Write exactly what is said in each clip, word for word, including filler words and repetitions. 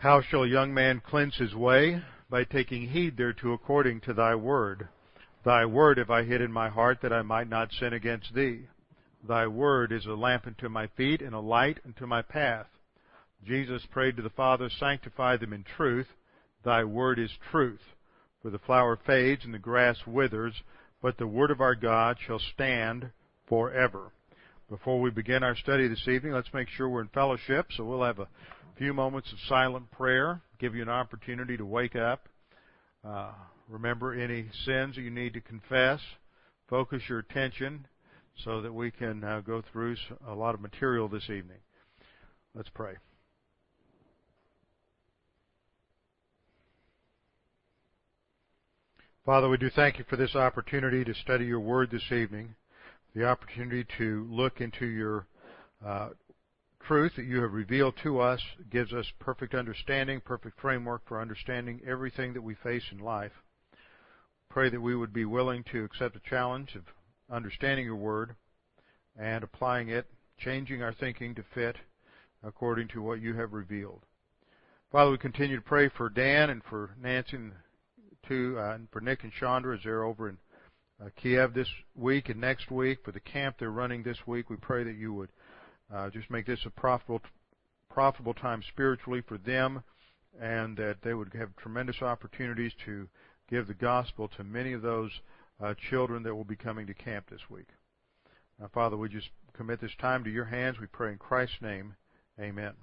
How shall a young man cleanse his way? By taking heed thereto according to thy word. Thy word have I hid in my heart, that I might not sin against thee. Thy word is a lamp unto my feet, and a light unto my path. Jesus prayed to the Father, sanctify them in truth. Thy word is truth. For the flower fades and the grass withers, but the word of our God shall stand forever. Before we begin our study this evening, let's make sure we're in fellowship. So we'll have a few moments of silent prayer, give you an opportunity to wake up. Uh, remember any sins that you need to confess. Focus your attention so that we can uh, go through a lot of material this evening. Let's pray. Father, we do thank you for this opportunity to study your word this evening, the opportunity to look into your uh, truth that you have revealed to us. It gives us perfect understanding, perfect framework for understanding everything that we face in life. Pray that we would be willing to accept the challenge of understanding your word and applying it, changing our thinking to fit according to what you have revealed. Father, we continue to pray for Dan and for Nancy and to, uh, and for Nick and Chandra as they're over in uh, Kiev this week and next week for the camp they're running this week. We pray that you would uh, just make this a profitable, profitable time spiritually for them, and that they would have tremendous opportunities to give the gospel to many of those uh, children that will be coming to camp this week. Now, Father, we just commit this time to your hands. We pray in Christ's name. Amen.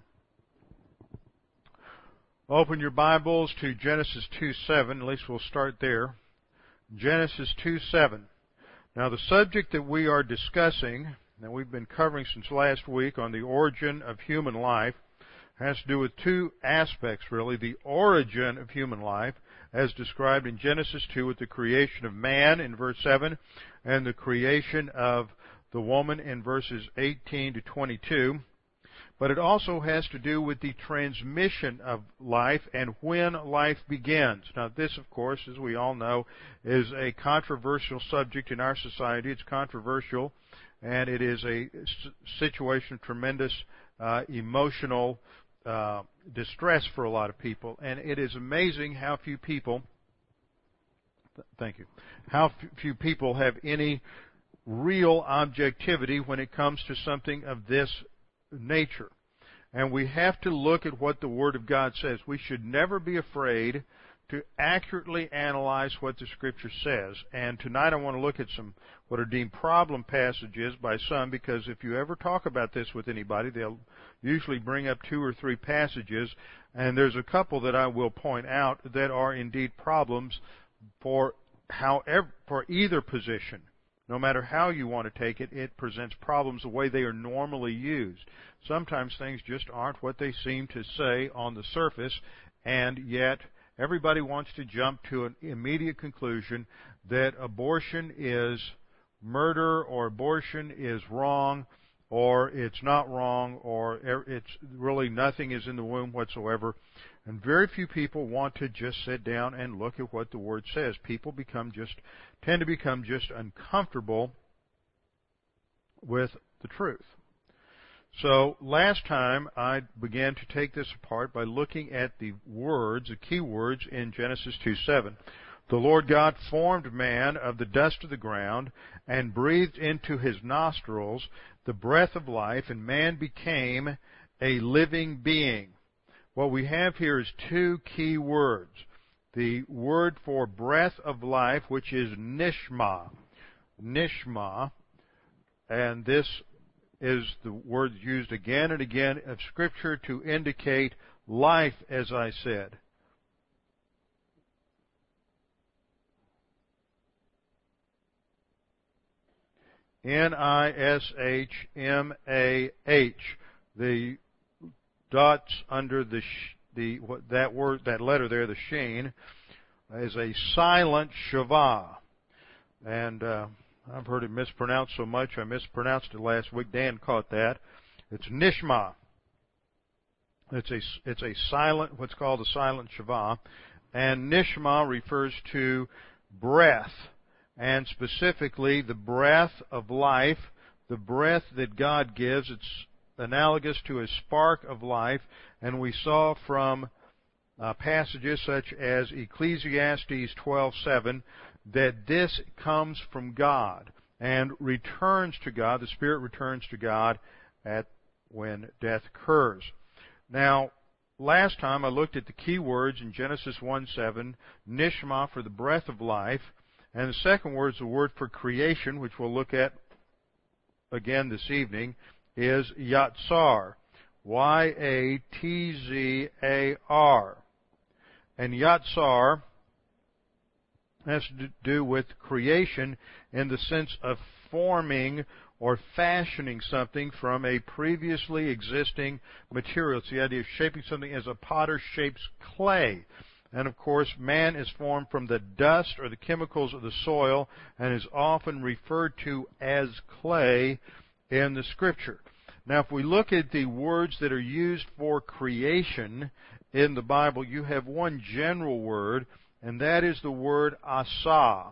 Open your Bibles to Genesis two seven. At least we'll start there. Genesis two seven. Now, the subject that we are discussing, that we've been covering since last week on the origin of human life, has to do with two aspects, really. The origin of human life, as described in Genesis two with the creation of man in verse seven, and the creation of the woman in verses eighteen to twenty-two. But it also has to do with the transmission of life and when life begins. Now, this, of course, as we all know, is a controversial subject in our society. It's controversial, and it is a situation of tremendous uh, emotional uh, distress for a lot of people. And it is amazing how few people, thank you, how few people have any real objectivity when it comes to something of this nature. And we have to look at what the Word of God says. We should never be afraid to accurately analyze what the Scripture says. And tonight I want to look at some what are deemed problem passages by some, because if you ever talk about this with anybody, they'll usually bring up two or three passages, and there's a couple that I will point out that are indeed problems for however, for either position. No matter how you want to take it, it presents problems the way they are normally used. Sometimes things just aren't what they seem to say on the surface, and yet everybody wants to jump to an immediate conclusion that abortion is murder, or abortion is wrong, or it's not wrong, or it's really nothing is in the womb whatsoever. And very few people want to just sit down and look at what the Word says. People become just tend to become just uncomfortable with the truth. So last time I began to take this apart by looking at the words, the key words in Genesis two seven. The Lord God formed man of the dust of the ground and breathed into his nostrils the breath of life, and man became a living being. What we have here is two key words. The word for breath of life, which is nishma. Nishma. And this is the word used again and again of Scripture to indicate life, as I said. N I S H M A H. The dots under the sh- the what, that word, that letter there, the sheen, is a silent shavah, and uh, I've heard it mispronounced so much I mispronounced it last week. Dan caught that. It's nishma. It's a it's a silent, what's called a silent shavah, and nishma refers to breath, and specifically the breath of life, the breath that God gives. It's analogous to a spark of life, and we saw from uh, passages such as Ecclesiastes twelve seven, that this comes from God and returns to God. The Spirit returns to God at when death occurs. Now, last time I looked at the key words in Genesis one seven, nishma for the breath of life, and the second word is the word for creation, which we'll look at again this evening, is yatzar, Y A T Z A R. And yatzar has to do with creation in the sense of forming or fashioning something from a previously existing material. It's the idea of shaping something as a potter shapes clay. And of course, man is formed from the dust or the chemicals of the soil and is often referred to as clay in the Scripture. Now, if we look at the words that are used for creation in the Bible, you have one general word, and that is the word asa.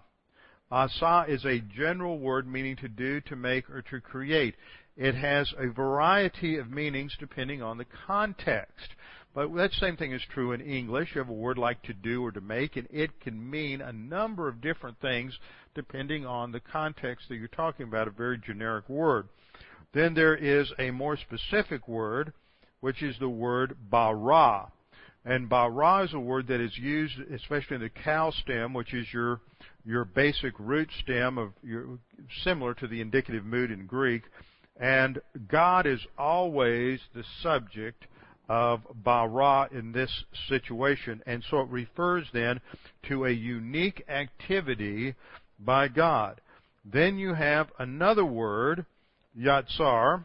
Asa is a general word meaning to do, to make, or to create. It has a variety of meanings depending on the context. But that same thing is true in English. You have a word like to do or to make, and it can mean a number of different things depending on the context that you're talking about, a very generic word. Then there is a more specific word, which is the word bara. And bara is a word that is used especially in the cow stem, which is your your basic root stem, of your, similar to the indicative mood in Greek. And God is always the subject of bara in this situation. And so it refers then to a unique activity by God. Then you have another word, yatzar,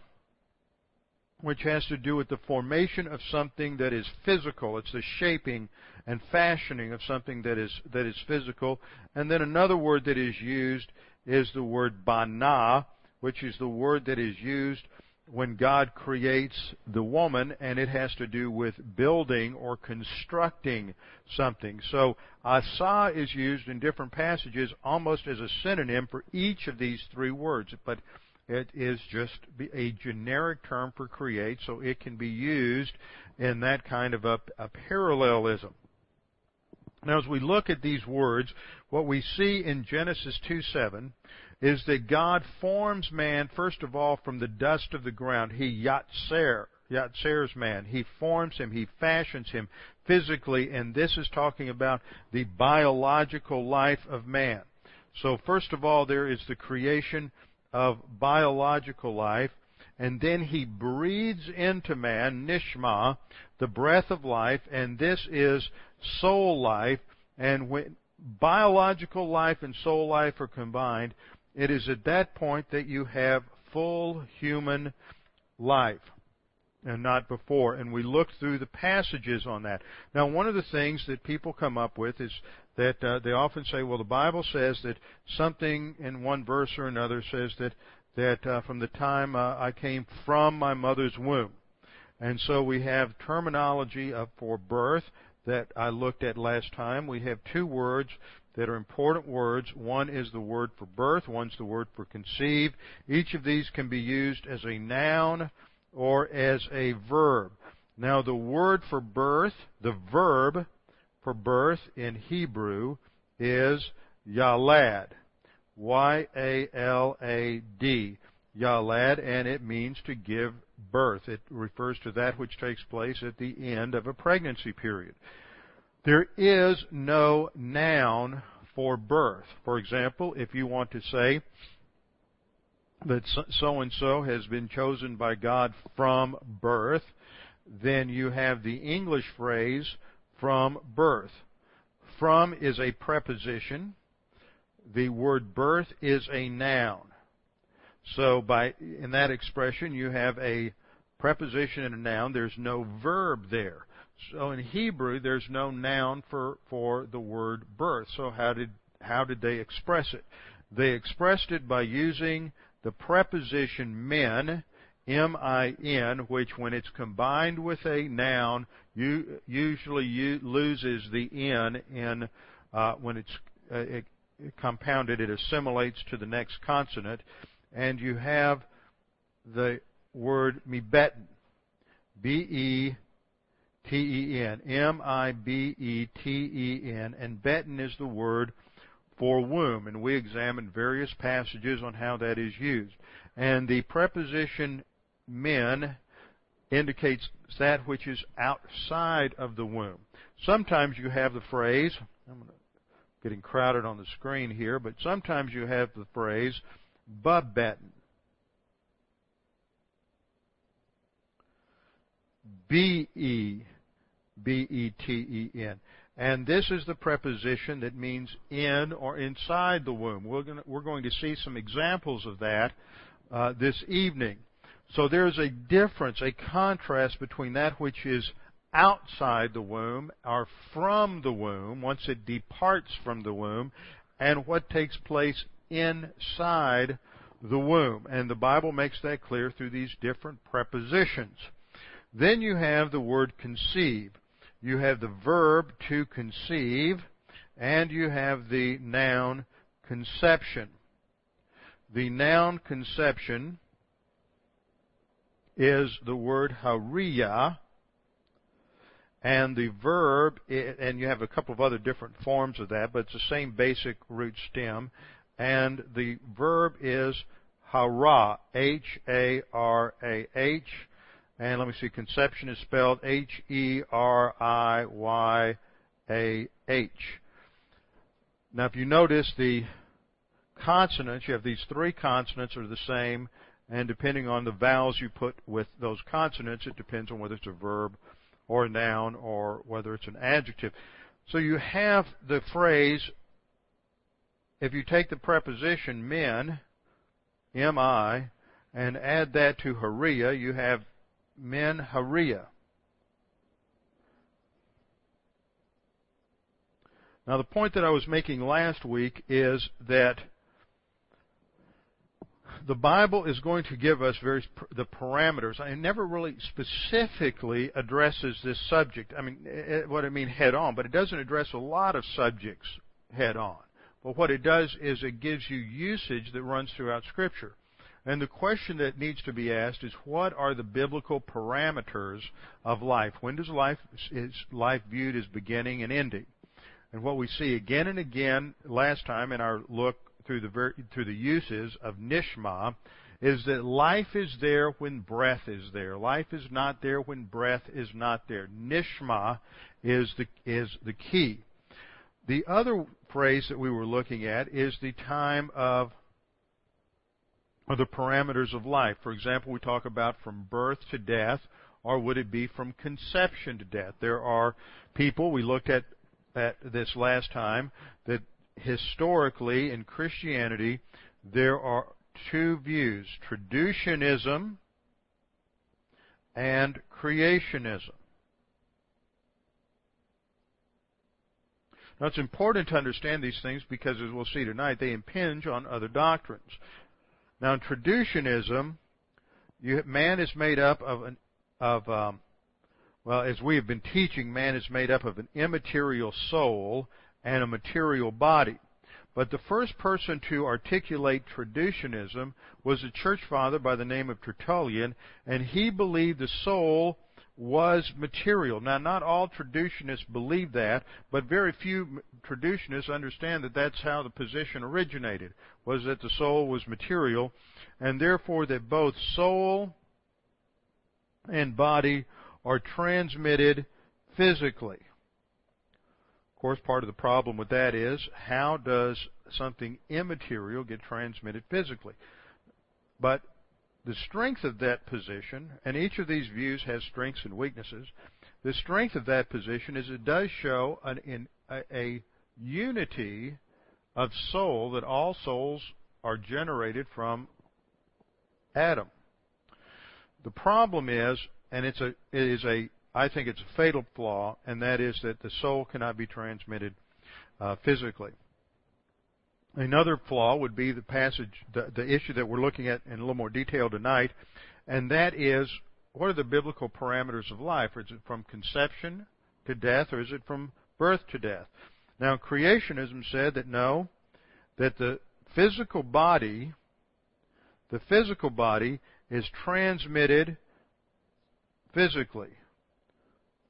which has to do with the formation of something that is physical. It's the shaping and fashioning of something that is that is physical. And then another word that is used is the word bana, which is the word that is used when God creates the woman, and it has to do with building or constructing something. So asa is used in different passages almost as a synonym for each of these three words, but it is just a generic term for create, so it can be used in that kind of a, a parallelism. Now, as we look at these words, what we see in Genesis two seven is that God forms man, first of all, from the dust of the ground. He yatser, yatsers man. He forms him, he fashions him physically, and this is talking about the biological life of man. So, first of all, there is the creation of biological life, and then he breathes into man, nishma, the breath of life, and this is soul life. And when biological life and soul life are combined, it is at that point that you have full human life, and not before. And we look through the passages on that. Now, one of the things that people come up with is that uh, they often say, well, the Bible says that something in one verse or another says that that uh, from the time uh, I came from my mother's womb. And so we have terminology of for birth that I looked at last time. We have two words that are important words. One is the word for birth, one's the word for conceive. Each of these can be used as a noun or as a verb. Now, the word for birth, the verb for birth in Hebrew is yalad, Y A L A D, yalad, and it means to give birth. It refers to that which takes place at the end of a pregnancy period. There is no noun for birth. For example, if you want to say that so-and-so has been chosen by God from birth, then you have the English phrase from birth. From is a preposition. The word birth is a noun. So by in that expression, you have a preposition and a noun. There's no verb there. So in Hebrew, there's no noun for, for the word birth. So how did how did they express it? They expressed it by using the preposition min, M I N, which when it's combined with a noun, you usually you loses the N in uh, when it's uh, it, compounded. It assimilates to the next consonant, and you have the word mibeten, B E T E N. M I B E T E N. And beten is the word for womb. And we examined various passages on how that is used. And the preposition men indicates that which is outside of the womb. Sometimes you have the phrase, I'm getting crowded on the screen here, but sometimes you have the phrase, bebeten. B E B E T E N. And this is the preposition that means in or inside the womb. We're going to, we're going to see some examples of that uh, this evening. So there's a difference, a contrast between that which is outside the womb or from the womb, once it departs from the womb, and what takes place inside the womb. And the Bible makes that clear through these different prepositions. Then you have the word conceive. You have the verb to conceive, and you have the noun conception. The noun conception is the word haria, and the verb, and you have a couple of other different forms of that, but it's the same basic root stem, and the verb is hara, H A R A H, and let me see, conception is spelled H E R I Y A H. Now if you notice the consonants, you have these three consonants are the same, and depending on the vowels you put with those consonants, it depends on whether it's a verb or a noun or whether it's an adjective. So you have the phrase, if you take the preposition men, M I, and add that to haria, you have men haria. Now the point that I was making last week is that the Bible is going to give us various the parameters. It never really specifically addresses this subject. I mean, it, what I mean head on, but it doesn't address a lot of subjects head on. But what it does is it gives you usage that runs throughout Scripture. And the question that needs to be asked is, what are the biblical parameters of life? When does life is life viewed as beginning and ending? And what we see again and again last time in our look through the through the uses of nishma is that life is there when breath is there. Life is not there when breath is not there. Nishma is the is the key. The other phrase that we were looking at is the time of or the parameters of life. For example, we talk about from birth to death, or would it be from conception to death? There are people, we looked at, at this last time, that historically in Christianity there are two views, traducianism and creationism. Now it's important to understand these things because, as we'll see tonight, they impinge on other doctrines. Now in traducianism, you, man is made up of an of um, well, as we have been teaching, man is made up of an immaterial soul and a material body. But the first person to articulate traducianism was a church father by the name of Tertullian, and he believed the soul was material. Now, not all traducianists believe that, but very few traducianists understand that that's how the position originated, was that the soul was material, and therefore that both soul and body are transmitted physically. Of course, part of the problem with that is, how does something immaterial get transmitted physically? But the strength of that position, and each of these views has strengths and weaknesses, the strength of that position is it does show an, in, a, a unity of soul, that all souls are generated from Adam. The problem is, and it's a, it is a, I think it's a fatal flaw, and that is that the soul cannot be transmitted uh, physically. Another flaw would be the passage, the, the issue that we're looking at in a little more detail tonight, and that is, what are the biblical parameters of life? Is it from conception to death, or is it from birth to death? Now, creationism said that no, that the physical body, the physical body is transmitted physically.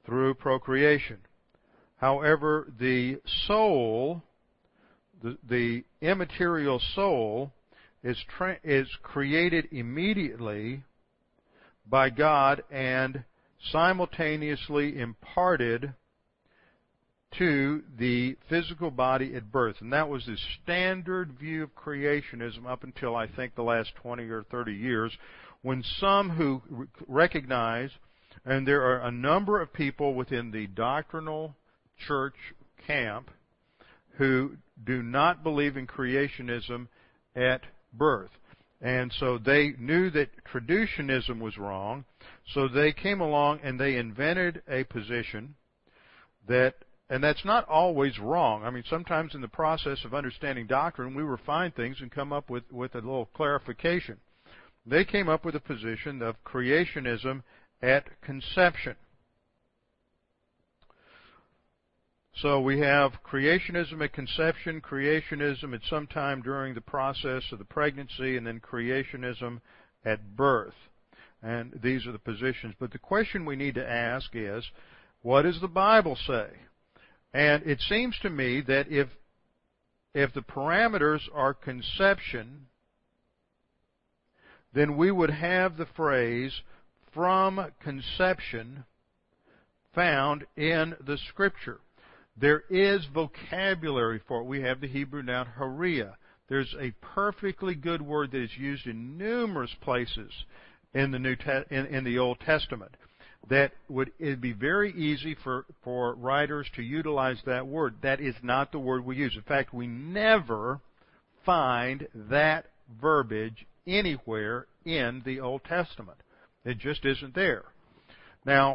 through procreation. However, the soul, the, the immaterial soul, is, tra- is created immediately by God and simultaneously imparted to the physical body at birth. And that was the standard view of creationism up until, I think, the last twenty or thirty years, when some who recognize, and there are a number of people within the doctrinal church camp who do not believe in creationism at birth. And so they knew that traducianism was wrong, so they came along and they invented a position that, and that's not always wrong. I mean, sometimes in the process of understanding doctrine, we refine things and come up with, with a little clarification. They came up with a position of creationism at conception. So we have creationism at conception, creationism at some time during the process of the pregnancy, and then creationism at birth. And these are the positions. But the question we need to ask is, what does the Bible say? And it seems to me that if if the parameters are conception, then we would have the phrase from conception found in the Scripture. There is vocabulary for it. We have the Hebrew noun haria. There's a perfectly good word that is used in numerous places in the New Te- in, in the Old Testament. That would it'd be very easy for, for writers to utilize that word. That is not the word we use. In fact, we never find that verbiage anywhere in the Old Testament. It just isn't there. Now,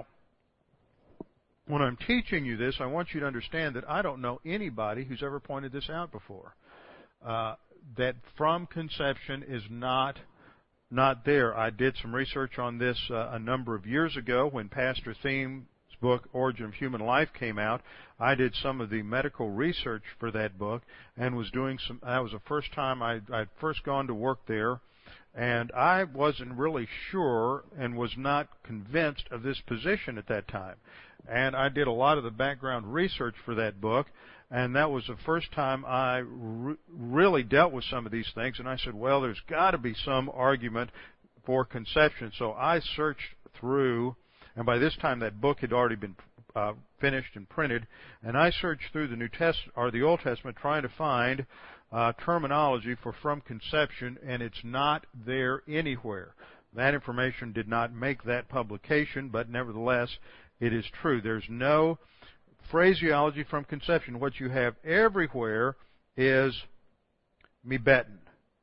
when I'm teaching you this, I want you to understand that I don't know anybody who's ever pointed this out before. Uh, that from conception is not not there. I did some research on this uh, a number of years ago when Pastor Thiem's book, Origin of Human Life, came out. I did some of the medical research for that book and was doing some. That was the first time I, I'd first gone to work there. And I wasn't really sure and was not convinced of this position at that time. And I did a lot of the background research for that book, and that was the first time I re- really dealt with some of these things. And I said, well, there's got to be some argument for conception. So I searched through, and by this time that book had already been uh, finished and printed, and I searched through the New Testament or the Old Testament trying to find Uh, terminology for from conception, and it's not there anywhere. That information did not make that publication, but nevertheless, it is true. There's no phraseology from conception. What you have everywhere is mibeten.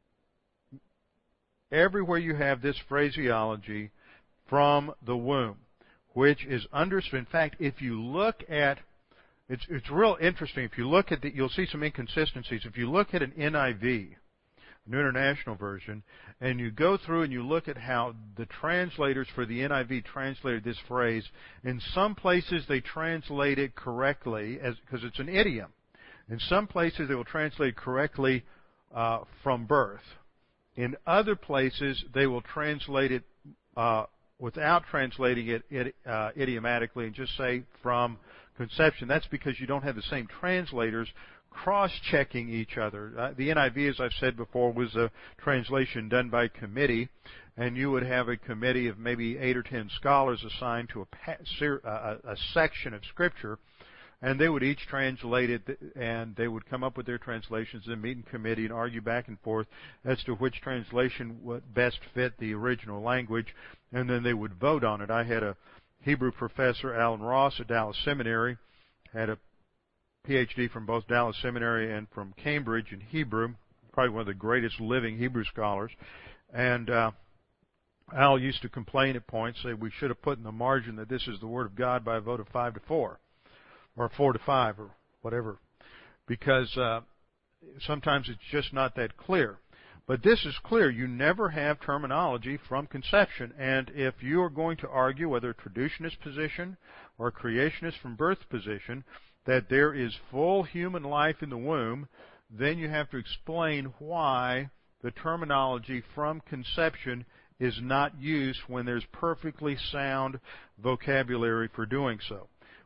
Everywhere you have this phraseology from the womb, which is understood. In fact, if you look at It's it's real interesting. If you look at the, you'll see some inconsistencies. If you look at an N I V, New International Version, and you go through and you look at how the translators for the N I V translated this phrase, in some places they translate it correctly as because it's an idiom. In some places they will translate it correctly uh, from birth. In other places they will translate it uh, without translating it, it uh, idiomatically and just say from conception. That's because you don't have the same translators cross-checking each other. Uh, the N I V, as I've said before, was a translation done by committee, and you would have a committee of maybe eight or ten scholars assigned to a, a, a section of Scripture, and they would each translate it, and they would come up with their translations and meet in committee and argue back and forth as to which translation would best fit the original language, and then they would vote on it. I had a Hebrew professor, Alan Ross, at Dallas Seminary, had a P H D from both Dallas Seminary and from Cambridge in Hebrew, probably one of the greatest living Hebrew scholars. And uh, Al used to complain at points, say we should have put in the margin that this is the Word of God by a vote of five to four, or four to five, or whatever, because uh, sometimes it's just not that clear. But this is clear. You never have terminology from conception. And if you are going to argue, whether a traducianist position or a creationist from birth position, that there is full human life in the womb, then you have to explain why the terminology from conception is not used when there's perfectly sound vocabulary for doing so.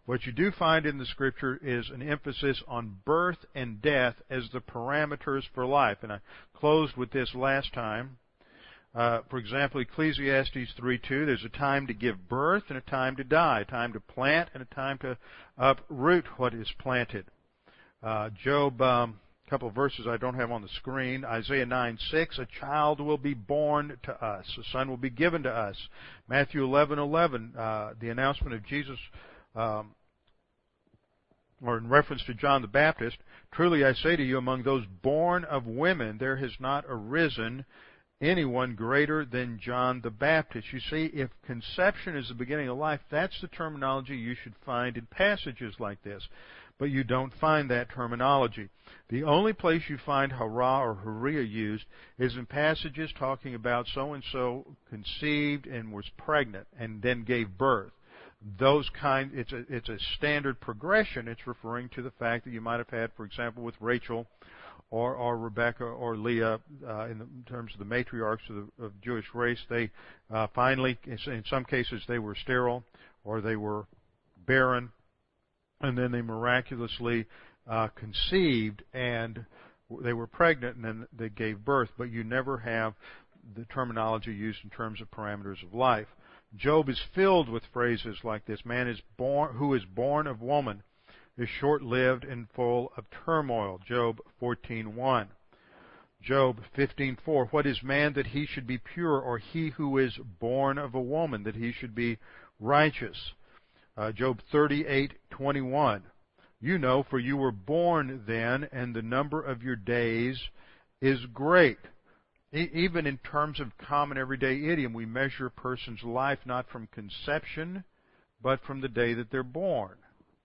What you do find in the Scripture is an emphasis on birth and death as the parameters for life. And I closed with this last time. Uh, for example, Ecclesiastes three two, there's a time to give birth and a time to die, a time to plant and a time to uproot what is planted. Uh, Job, um, a couple of verses I don't have on the screen. Isaiah nine six, a child will be born to us, a son will be given to us. Matthew eleven eleven, uh, the announcement of Jesus, um, or in reference to John the Baptist, truly I say to you, among those born of women, there has not arisen anyone greater than John the Baptist. You see, if conception is the beginning of life, that's the terminology you should find in passages like this. But you don't find that terminology. The only place you find hara or haria used is in passages talking about so-and-so conceived and was pregnant and then gave birth. Those kind, it's a, it's a standard progression. It's referring to the fact that you might have had, for example, with Rachel, or, or Rebecca or Leah, uh, in, the, in terms of the matriarchs of the of Jewish race, they uh, finally, in some cases, they were sterile or they were barren, and then they miraculously uh, conceived and they were pregnant, and then they gave birth. But you never have the terminology used in terms of parameters of life. Job is filled with phrases like this: "Man is born who is born of woman is short-lived and full of turmoil." Job fourteen one. Job fifteen four. What is man that he should be pure, or he who is born of a woman that he should be righteous? Uh, Job thirty-eight twenty-one. You know, for you were born then, and the number of your days is great. E- even in terms of common everyday idiom, we measure a person's life not from conception, but from the day that they're born.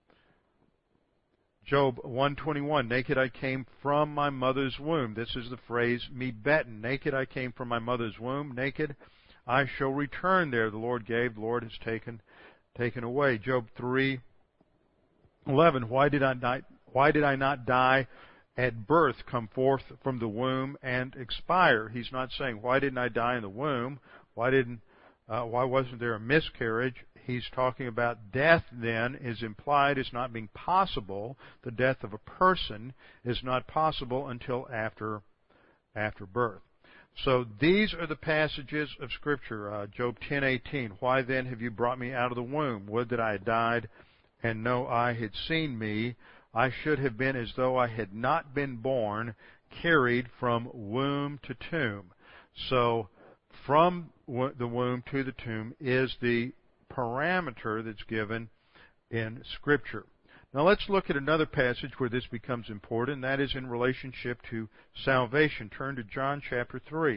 Job one twenty-one, naked I came from my mother's womb. This is the phrase, me betten. Naked I came from my mother's womb. Naked I shall return there. The Lord gave, the Lord has taken, taken away. Job three eleven, why did I not, why did I not die at birth, come forth from the womb and expire? He's not saying, why didn't I die in the womb? Why didn't, uh, why wasn't there a miscarriage? He's talking about death then is implied as not being possible. The death of a person is not possible until after after birth. So these are the passages of Scripture. Uh, Job ten eighteen. Why then have you brought me out of the womb? Would that I had died, and no eye had seen me. I should have been as though I had not been born, carried from womb to tomb. So from the womb to the tomb is the parameter that's given in Scripture. Now let's look at another passage where this becomes important, and that is in relationship to salvation. Turn to John chapter three.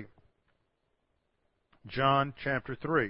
John chapter three.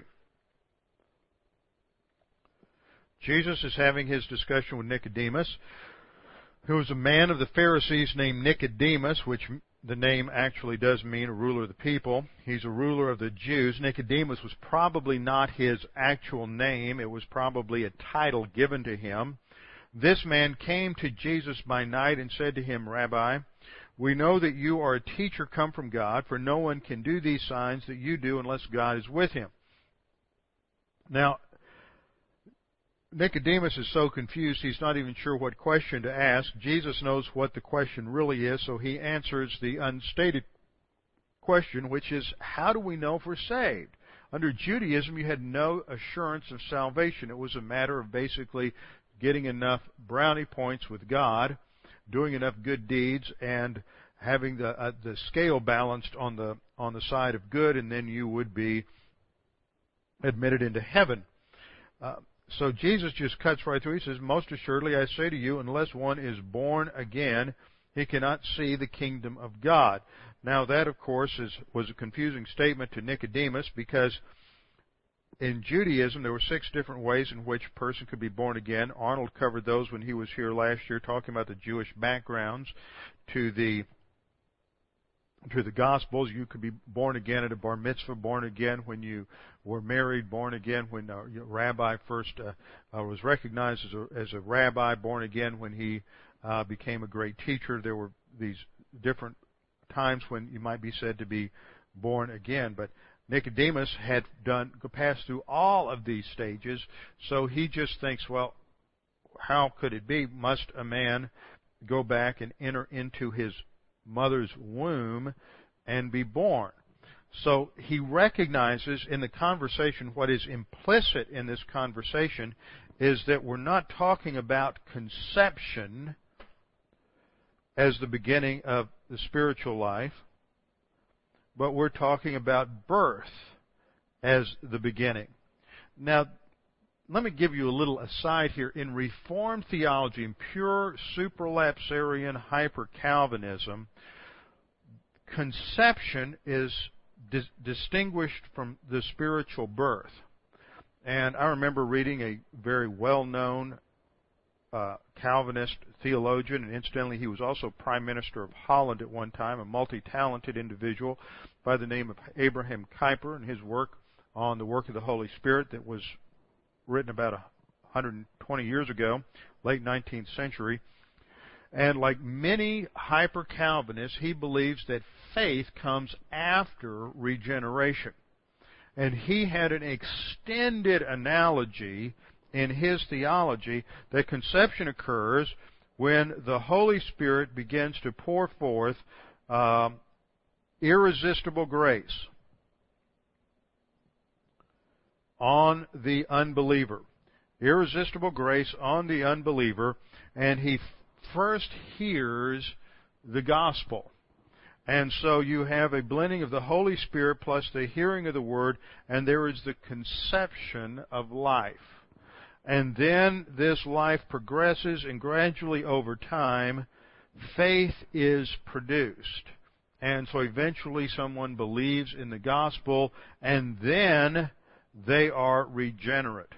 Jesus is having his discussion with Nicodemus, who was a man of the Pharisees named Nicodemus, which the name actually does mean a ruler of the people. He's a ruler of the Jews. Nicodemus was probably not his actual name. It was probably a title given to him. This man came to Jesus by night and said to him, Rabbi, we know that you are a teacher come from God, for no one can do these signs that you do unless God is with him. Now, Nicodemus is so confused he's not even sure what question to ask. Jesus knows what the question really is, so he answers the unstated question, which is, how do we know if we're saved? Under Judaism, you had no assurance of salvation. It was a matter of basically getting enough brownie points with God, doing enough good deeds, and having the uh, the scale balanced on the on the side of good, and then you would be admitted into heaven. Uh, So Jesus just cuts right through. He says, most assuredly I say to you, unless one is born again, he cannot see the kingdom of God. Now that, of course, is, was a confusing statement to Nicodemus, because in Judaism there were six different ways in which a person could be born again. Arnold covered those when he was here last year, talking about the Jewish backgrounds to the to the Gospels. You could be born again at a bar mitzvah, born again when you were married, born again when a rabbi first uh, uh, was recognized as a, as a rabbi, born again when he uh, became a great teacher. There were these different times when you might be said to be born again. But Nicodemus had done passed through all of these stages, so he just thinks, well, how could it be? Must a man go back and enter into his mother's womb and be born? So he recognizes in the conversation, what is implicit in this conversation is that we're not talking about conception as the beginning of the spiritual life, but we're talking about birth as the beginning. Now, let me give you a little aside here. In Reformed theology, in pure supralapsarian hyper-Calvinism, conception is dis- distinguished from the spiritual birth. And I remember reading a very well-known uh, Calvinist theologian, and incidentally he was also Prime Minister of Holland at one time, a multi-talented individual by the name of Abraham Kuyper, and his work on the work of the Holy Spirit that was written about one hundred twenty years ago, late nineteenth century. And like many hyper-Calvinists, he believes that faith comes after regeneration. And he had an extended analogy in his theology that conception occurs when the Holy Spirit begins to pour forth um, irresistible grace on the unbeliever. Irresistible grace on the unbeliever, and he first hears the gospel. And so you have a blending of the Holy Spirit plus the hearing of the Word, and there is the conception of life. And then this life progresses, and gradually over time, faith is produced. And so eventually someone believes in the gospel, and then they are regenerate.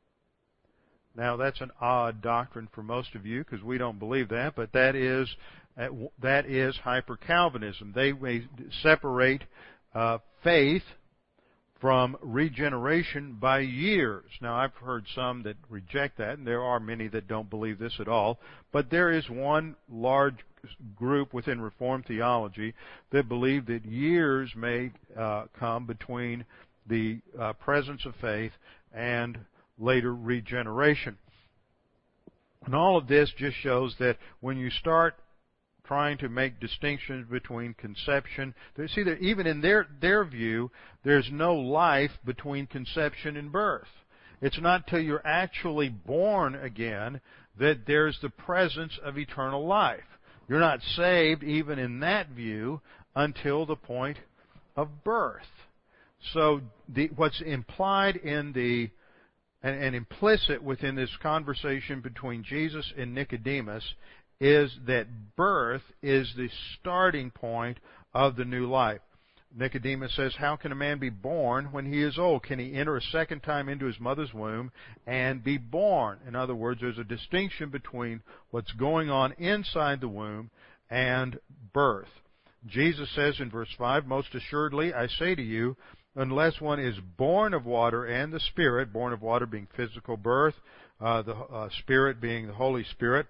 Now that's an odd doctrine for most of you because we don't believe that, but that is that is hyper-Calvinism. They may separate uh, faith from regeneration by years. Now I've heard some that reject that, and there are many that don't believe this at all, but there is one large group within Reformed theology that believe that years may uh, come between the uh, presence of faith and later regeneration. And all of this just shows that when you start trying to make distinctions between conception, see that even in their, their view, there's no life between conception and birth. It's not till you're actually born again that there's the presence of eternal life. You're not saved, even in that view, until the point of birth. So the, what's implied in the and, and implicit within this conversation between Jesus and Nicodemus is that birth is the starting point of the new life. Nicodemus says, how can a man be born when he is old? Can he enter a second time into his mother's womb and be born? In other words, there's a distinction between what's going on inside the womb and birth. Jesus says in verse five, most assuredly I say to you, unless one is born of water and the Spirit, born of water being physical birth, uh, the uh, Spirit being the Holy Spirit,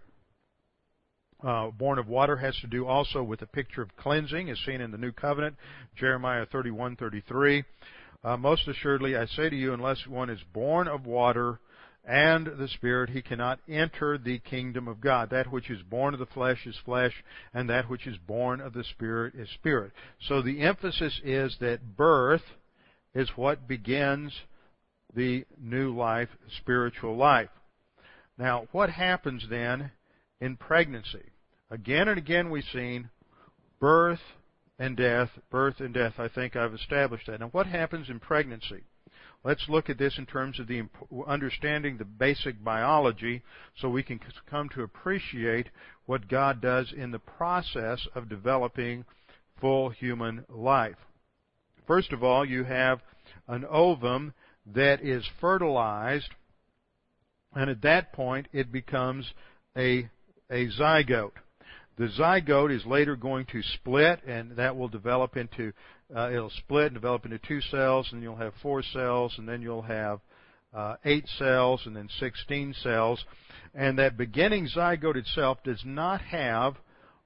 Uh, born of water has to do also with a picture of cleansing, as seen in the New Covenant, Jeremiah thirty-one thirty-three. Uh, most assuredly, I say to you, unless one is born of water and the Spirit, he cannot enter the kingdom of God. That which is born of the flesh is flesh, and that which is born of the Spirit is spirit. So the emphasis is that birth is what begins the new life, spiritual life. Now, what happens then in pregnancy? Again and again we've seen birth and death, birth and death. I think I've established that. Now what happens in pregnancy? Let's look at this in terms of the understanding the basic biology so we can come to appreciate what God does in the process of developing full human life. First of all, you have an ovum that is fertilized, and at that point it becomes a a zygote. The zygote is later going to split, and that will develop into, uh, it'll split and develop into two cells, and you'll have four cells, and then you'll have uh, eight cells, and then sixteen cells. And that beginning zygote itself does not have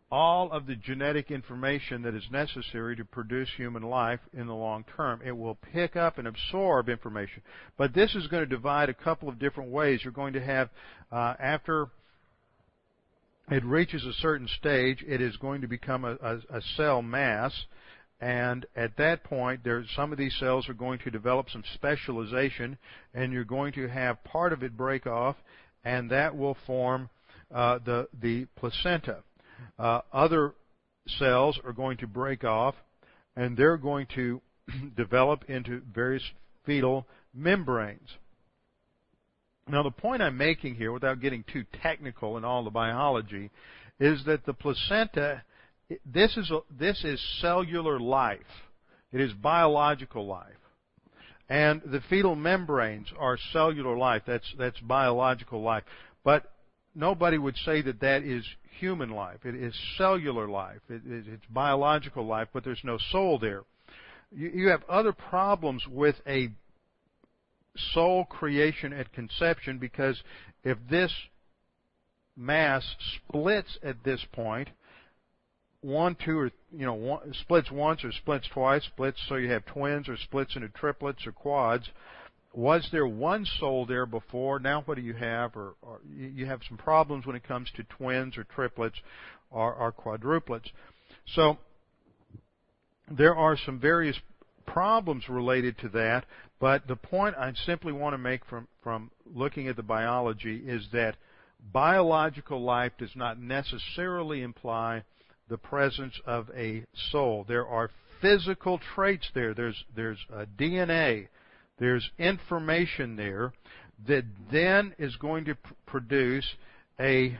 all of the genetic information that is necessary to produce human life in the long term. It will pick up and absorb information. But this is going to divide a couple of different ways. You're going to have, uh, after it reaches a certain stage, it is going to become a, a, a cell mass. And at that point, there, some of these cells are going to develop some specialization, and you're going to have part of it break off, and that will form uh, the, the placenta. Uh, other cells are going to break off, and they're going to develop into various fetal membranes. Now, the point I'm making here, without getting too technical in all the biology, is that the placenta, this is, a, this is cellular life. It is biological life. And the fetal membranes are cellular life. That's, that's biological life. But nobody would say that that is human life. It is cellular life. It, it, it's biological life, but there's no soul there. You, you have other problems with a soul creation at conception, because if this mass splits at this point, one, two, or you know, one, splits once or splits twice, splits so you have twins, or splits into triplets or quads. Was there one soul there before? Now what do you have? Or, or you have some problems when it comes to twins or triplets or, or quadruplets. So there are some various problems related to that, but the point I simply want to make from, from looking at the biology is that biological life does not necessarily imply the presence of a soul. There are physical traits there. There's, there's a D N A. There's information there that then is going to pr- produce a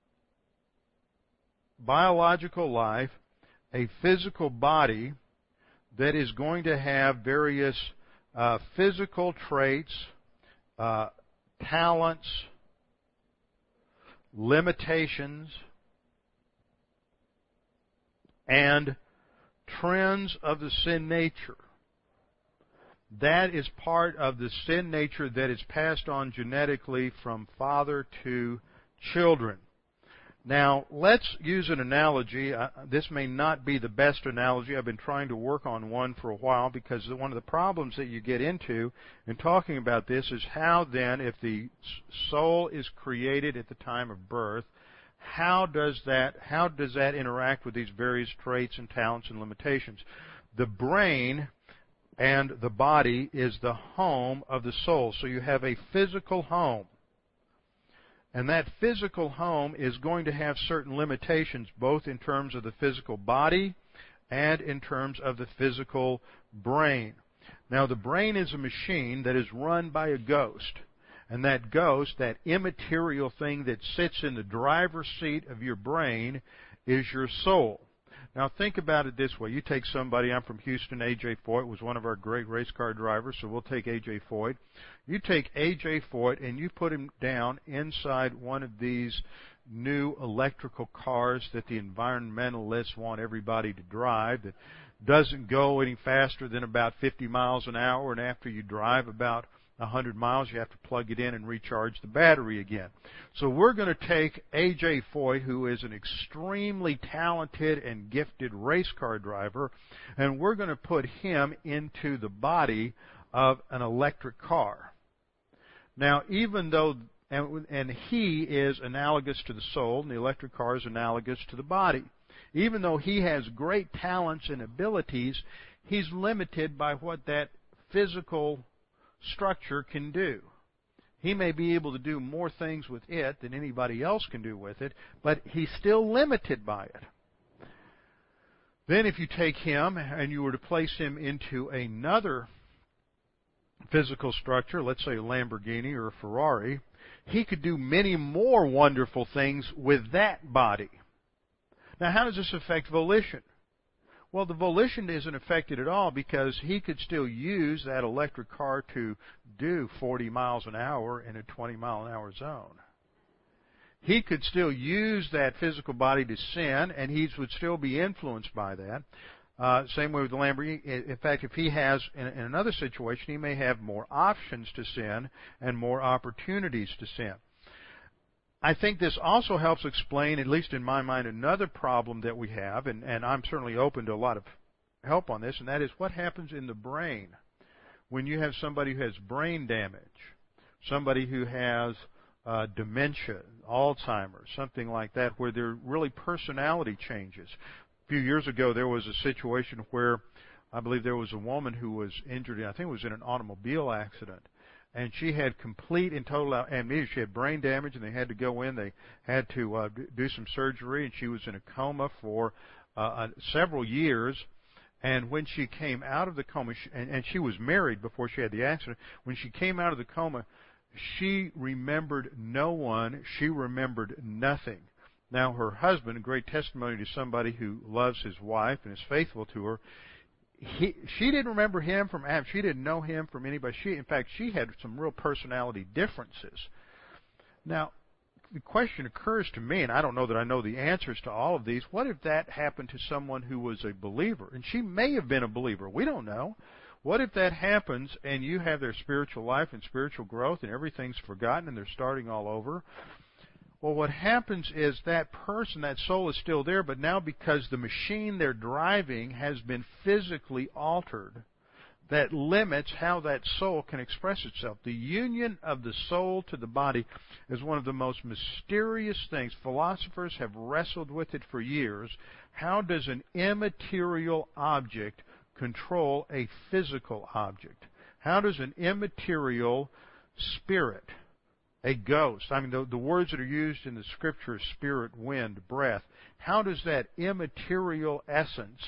biological life, a physical body that is going to have various uh, physical traits, uh, talents, limitations, and trends of the sin nature. That is part of the sin nature that is passed on genetically from father to children. Now, let's use an analogy. Uh, this may not be the best analogy. I've been trying to work on one for a while, because one of the problems that you get into in talking about this is how then, if the soul is created at the time of birth, how does that, how does that interact with these various traits and talents and limitations? The brain and the body is the home of the soul. So you have a physical home. And that physical home is going to have certain limitations, both in terms of the physical body and in terms of the physical brain. Now, the brain is a machine that is run by a ghost. And that ghost, that immaterial thing that sits in the driver's seat of your brain, is your soul. Now, think about it this way. You take somebody, I'm from Houston, A J Foyt was one of our great race car drivers, so we'll take A J Foyt. You take A J Foyt and you put him down inside one of these new electrical cars that the environmentalists want everybody to drive, that doesn't go any faster than about fifty miles an hour, and after you drive about one hundred miles, you have to plug it in and recharge the battery again. So we're going to take A J Foyt, who is an extremely talented and gifted race car driver, and we're going to put him into the body of an electric car. Now, even though, and, and he is analogous to the soul, and the electric car is analogous to the body. Even though he has great talents and abilities, he's limited by what that physical structure can do. He may be able to do more things with it than anybody else can do with it, but he's still limited by it. Then if you take him and you were to place him into another physical structure, let's say a Lamborghini or a Ferrari, he could do many more wonderful things with that body. Now, how does this affect volition? Well, the volition isn't affected at all, because he could still use that electric car to do forty miles an hour in a twenty mile an hour zone. He could still use that physical body to sin, and he would still be influenced by that. Uh, same way with the Lamborghini. In fact, if he has, in, in another situation, he may have more options to sin and more opportunities to sin. I think this also helps explain, at least in my mind, another problem that we have, and, and I'm certainly open to a lot of help on this, and that is what happens in the brain when you have somebody who has brain damage, somebody who has uh, dementia, Alzheimer's, something like that, where there are really personality changes. A few years ago, there was a situation where I believe there was a woman who was injured, I think it was in an automobile accident, and she had complete and total amnesia. She had brain damage, and they had to go in. They had to uh, do some surgery, and she was in a coma for uh, uh, several years. And when she came out of the coma, she, and, and she was married before she had the accident, when she came out of the coma, she remembered no one. She remembered nothing. Now, her husband, a great testimony to somebody who loves his wife and is faithful to her, He, she didn't remember him from Adam. She didn't know him from anybody. She, in fact, she had some real personality differences. Now, the question occurs to me, and I don't know that I know the answers to all of these. What if that happened to someone who was a believer? And she may have been a believer. We don't know. What if that happens and you have their spiritual life and spiritual growth and everything's forgotten and they're starting all over? Well, what happens is that person, that soul is still there, but now because the machine they're driving has been physically altered, that limits how that soul can express itself. The union of the soul to the body is one of the most mysterious things. Philosophers have wrestled with it for years. How does an immaterial object control a physical object? How does an immaterial spirit, a ghost, I mean, the, the words that are used in the Scripture, spirit, wind, breath, how does that immaterial essence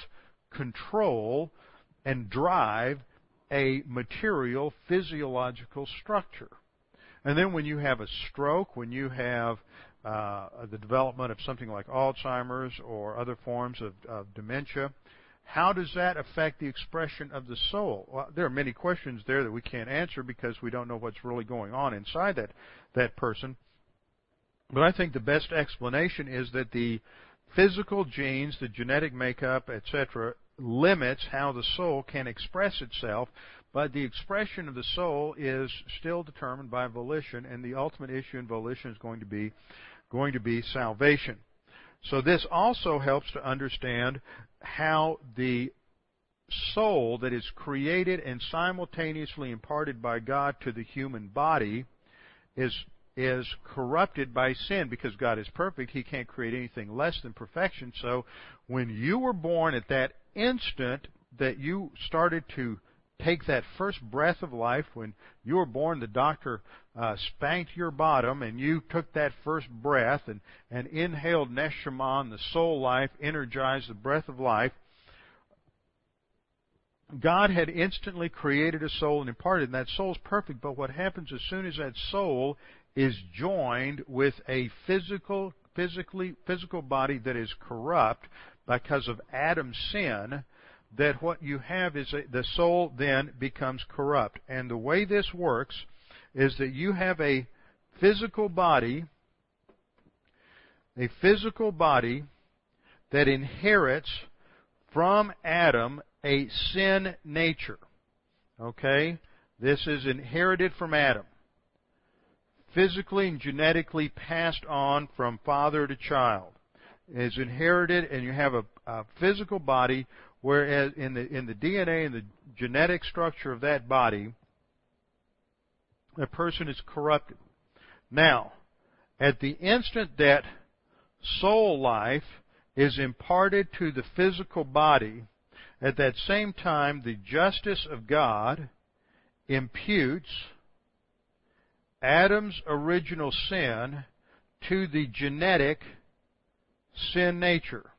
control and drive a material physiological structure? And then when you have a stroke, when you have uh, the development of something like Alzheimer's or other forms of, of dementia, how does that affect the expression of the soul? Well, there are many questions there that we can't answer because we don't know what's really going on inside that, that person. But I think the best explanation is that the physical genes, the genetic makeup, et cetera, limits how the soul can express itself, but the expression of the soul is still determined by volition, and the ultimate issue in volition is going to be going to be salvation. So this also helps to understand how the soul that is created and simultaneously imparted by God to the human body is is corrupted by sin. Because God is perfect, He can't create anything less than perfection. So when you were born, at that instant that you started to take that first breath of life, when you were born, the doctor uh, spanked your bottom, and you took that first breath and, and inhaled Neshaman, the soul life, energized the breath of life. God had instantly created a soul and imparted, and that soul is perfect. But what happens as soon as that soul is joined with a physical, physically, physical body that is corrupt because of Adam's sin, that what you have is a, the soul then becomes corrupt. And the way this works is that you have a physical body, a physical body that inherits from Adam a sin nature. Okay? This is inherited from Adam. Physically and genetically passed on from father to child. It is inherited, and you have a, a physical body, whereas in the in the D N A and the genetic structure of that body, a person is corrupted. Now, at the instant that soul life is imparted to the physical body, at that same time the justice of God imputes Adam's original sin to the genetic sin nature.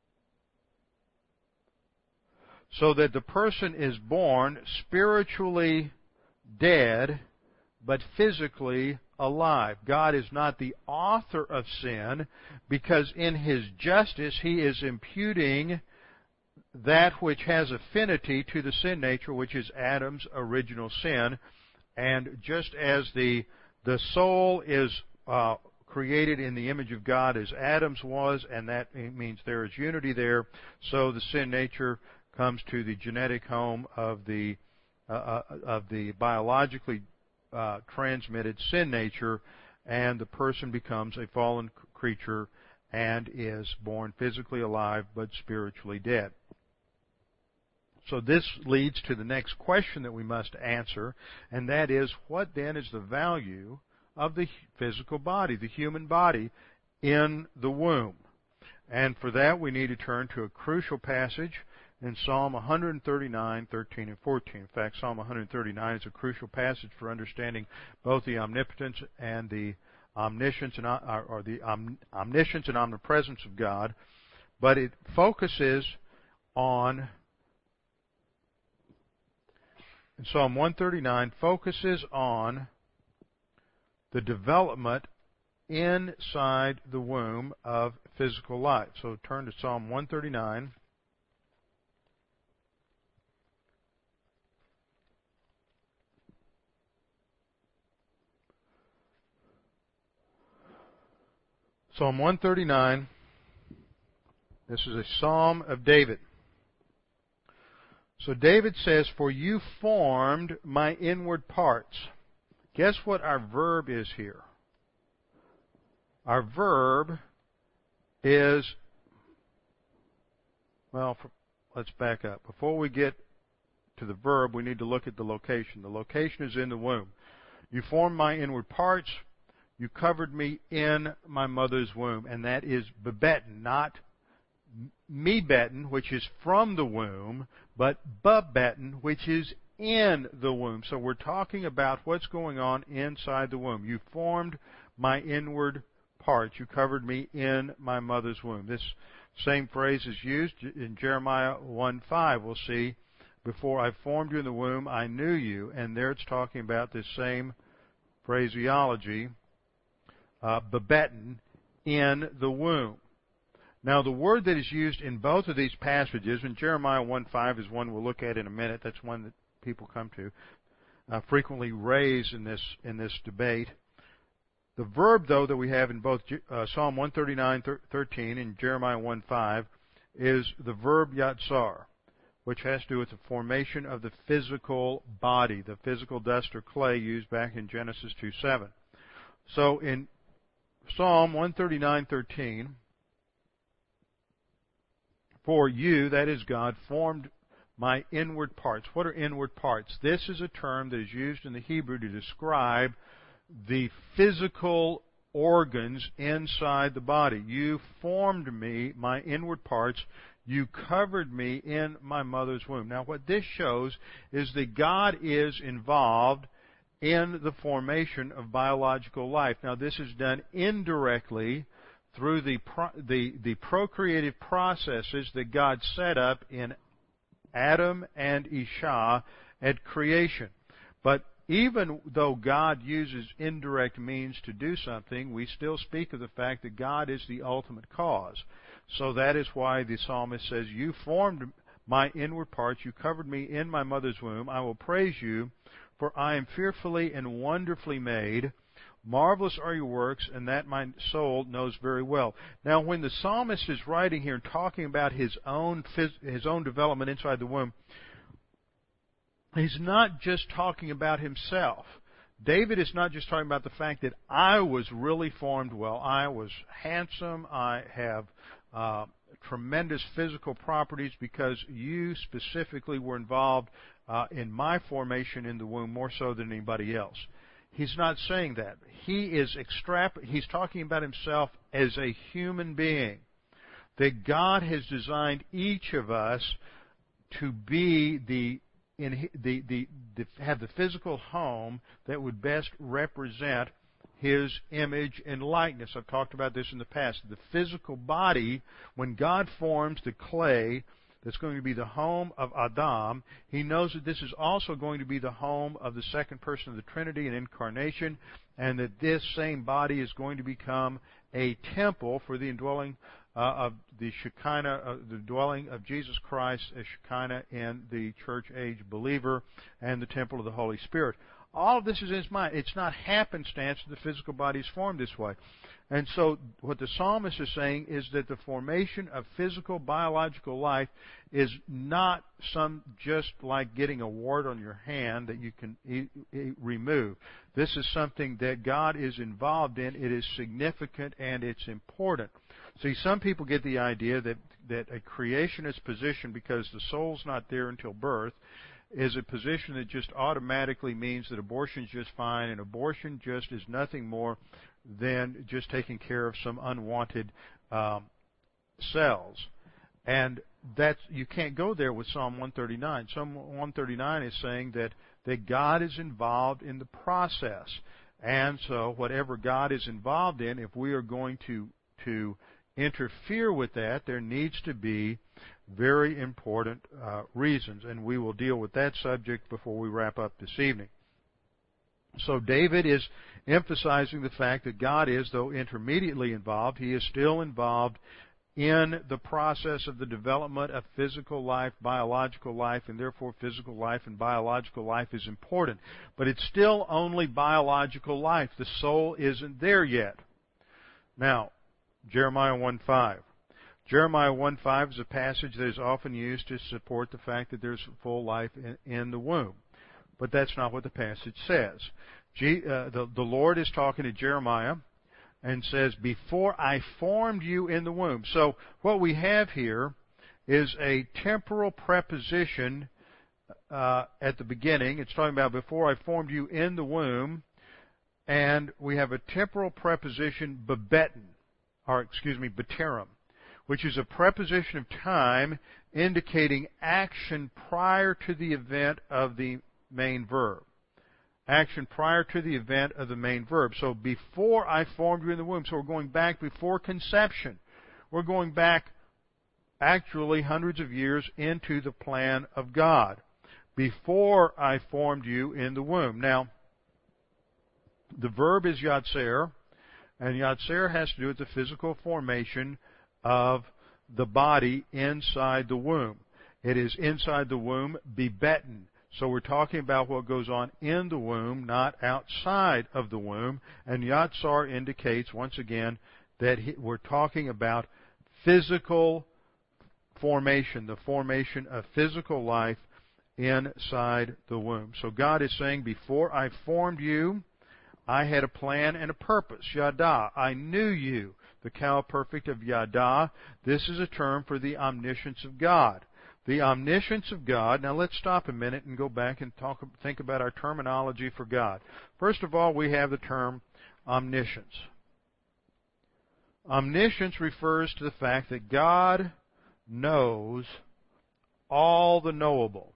So that the person is born spiritually dead, but physically alive. God is not the author of sin, because in His justice He is imputing that which has affinity to the sin nature, which is Adam's original sin. And just as the the soul is uh, created in the image of God as Adam's was, and that means there is unity there, so the sin nature comes to the genetic home of the uh, of the biologically uh, transmitted sin nature, and the person becomes a fallen creature and is born physically alive but spiritually dead. So this leads to the next question that we must answer, and that is, what then is the value of the physical body, the human body, in the womb? And for that we need to turn to a crucial passage in Psalm one thirty-nine, thirteen and fourteen. In fact, Psalm one thirty-nine is a crucial passage for understanding both the omnipotence and the omniscience and or the omniscience and omnipresence of God, but it focuses on And Psalm one thirty-nine focuses on the development inside the womb of physical life. So turn to Psalm one thirty-nine. Psalm one thirty-nine. This is a psalm of David. So David says, "For you formed my inward parts." Guess what our verb is here? Our verb is, well, let's back up. Before we get to the verb, we need to look at the location. The location is in the womb. You formed my inward parts. You covered me in my mother's womb. And that is bebetten, not mebetten, which is from the womb, but bebetten, which is in the womb. So we're talking about what's going on inside the womb. You formed my inward parts. You covered me in my mother's womb. This same phrase is used in Jeremiah one five. We'll see, before I formed you in the womb, I knew you. And there it's talking about this same phraseology, uh, bebetten, in the womb. Now, the word that is used in both of these passages, and Jeremiah one five is one we'll look at in a minute. That's one that people come to, uh, frequently raise in this in this debate. The verb, though, that we have in both uh, Psalm one thirty-nine, thirteen and Jeremiah one five is the verb yatsar, which has to do with the formation of the physical body, the physical dust or clay used back in Genesis two seven. So in Psalm one thirty-nine, thirteen, "For you," that is God, "formed my inward parts." What are inward parts? This is a term that is used in the Hebrew to describe the physical organs inside the body. You formed me, my inward parts. You covered me in my mother's womb. Now, what this shows is that God is involved in the formation of biological life. Now, this is done indirectly through the, pro- the, the procreative processes that God set up in Adam and Isha at creation. But even though God uses indirect means to do something, we still speak of the fact that God is the ultimate cause. So that is why the psalmist says, "You formed my inward parts, you covered me in my mother's womb. I will praise you, for I am fearfully and wonderfully made. Marvelous are your works, and that my soul knows very well." Now, when the psalmist is writing here and talking about his own his own development inside the womb, he's not just talking about himself. David is not just talking about the fact that I was really formed well. I was handsome. I have uh, tremendous physical properties because you specifically were involved uh, in my formation in the womb more so than anybody else. He's not saying that. He is extrap- He's talking about himself as a human being. That God has designed each of us to be the in the, the, the have the physical home that would best represent His image and likeness. I've talked about this in the past. The physical body, when God forms the clay that's going to be the home of Adam, He knows that this is also going to be the home of the second person of the Trinity and Incarnation, and that this same body is going to become a temple for the indwelling uh, of the Shekinah, uh, the dwelling of Jesus Christ as Shekinah in the church age believer, and the temple of the Holy Spirit. All of this is in his mind. It's not happenstance that the physical body is formed this way. And so what the psalmist is saying is that the formation of physical, biological life is not some just like getting a wart on your hand that you can e- e- remove. This is something that God is involved in. It is significant and it's important. See, some people get the idea that, that a creationist position, because the soul's not there until birth, is a position that just automatically means that abortion is just fine, and abortion just is nothing more than just taking care of some unwanted um, cells. And that's, you can't go there with Psalm one thirty-nine. Psalm one thirty-nine is saying that, that God is involved in the process. And so whatever God is involved in, if we are going to, to interfere with that, there needs to be very important uh, reasons. And we will deal with that subject before we wrap up this evening. So David is emphasizing the fact that God is, though intermediately involved, he is still involved in the process of the development of physical life, biological life, and therefore physical life and biological life is important. But it's still only biological life. The soul isn't there yet. Now, Jeremiah one five. Jeremiah one five is a passage that is often used to support the fact that there's full life in, in the womb. But that's not what the passage says. G, uh, the, the Lord is talking to Jeremiah and says, before I formed you in the womb. So what we have here is a temporal preposition uh, at the beginning. It's talking about before I formed you in the womb. And we have a temporal preposition, bebetin, or excuse me, beterum, which is a preposition of time indicating action prior to the event of the main verb. Action prior to the event of the main verb. So before I formed you in the womb. So we're going back before conception. We're going back actually hundreds of years into the plan of God. Before I formed you in the womb. Now, the verb is yatser, and yatser has to do with the physical formation of the body inside the womb. It is inside the womb, bebetin. So we're talking about what goes on in the womb, not outside of the womb. And Yatsar indicates, once again, that he, we're talking about physical formation, the formation of physical life inside the womb. So God is saying, before I formed you, I had a plan and a purpose. Yada, I knew you. The cow perfect of Yada. This is a term for the omniscience of God. The omniscience of God. Now let's stop a minute and go back and talk, think about our terminology for God. First of all, we have the term omniscience. Omniscience refers to the fact that God knows all the knowable.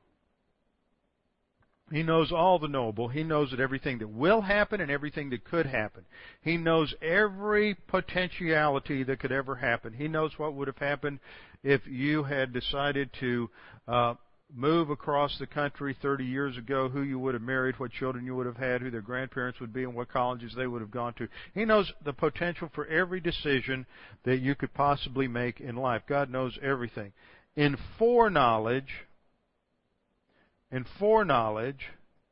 He knows all the knowable. He knows that everything that will happen and everything that could happen. He knows every potentiality that could ever happen. He knows what would have happened if you had decided to uh, move across the country thirty years ago, who you would have married, what children you would have had, who their grandparents would be, and what colleges they would have gone to. He knows the potential for every decision that you could possibly make in life. God knows everything. In foreknowledge, in foreknowledge,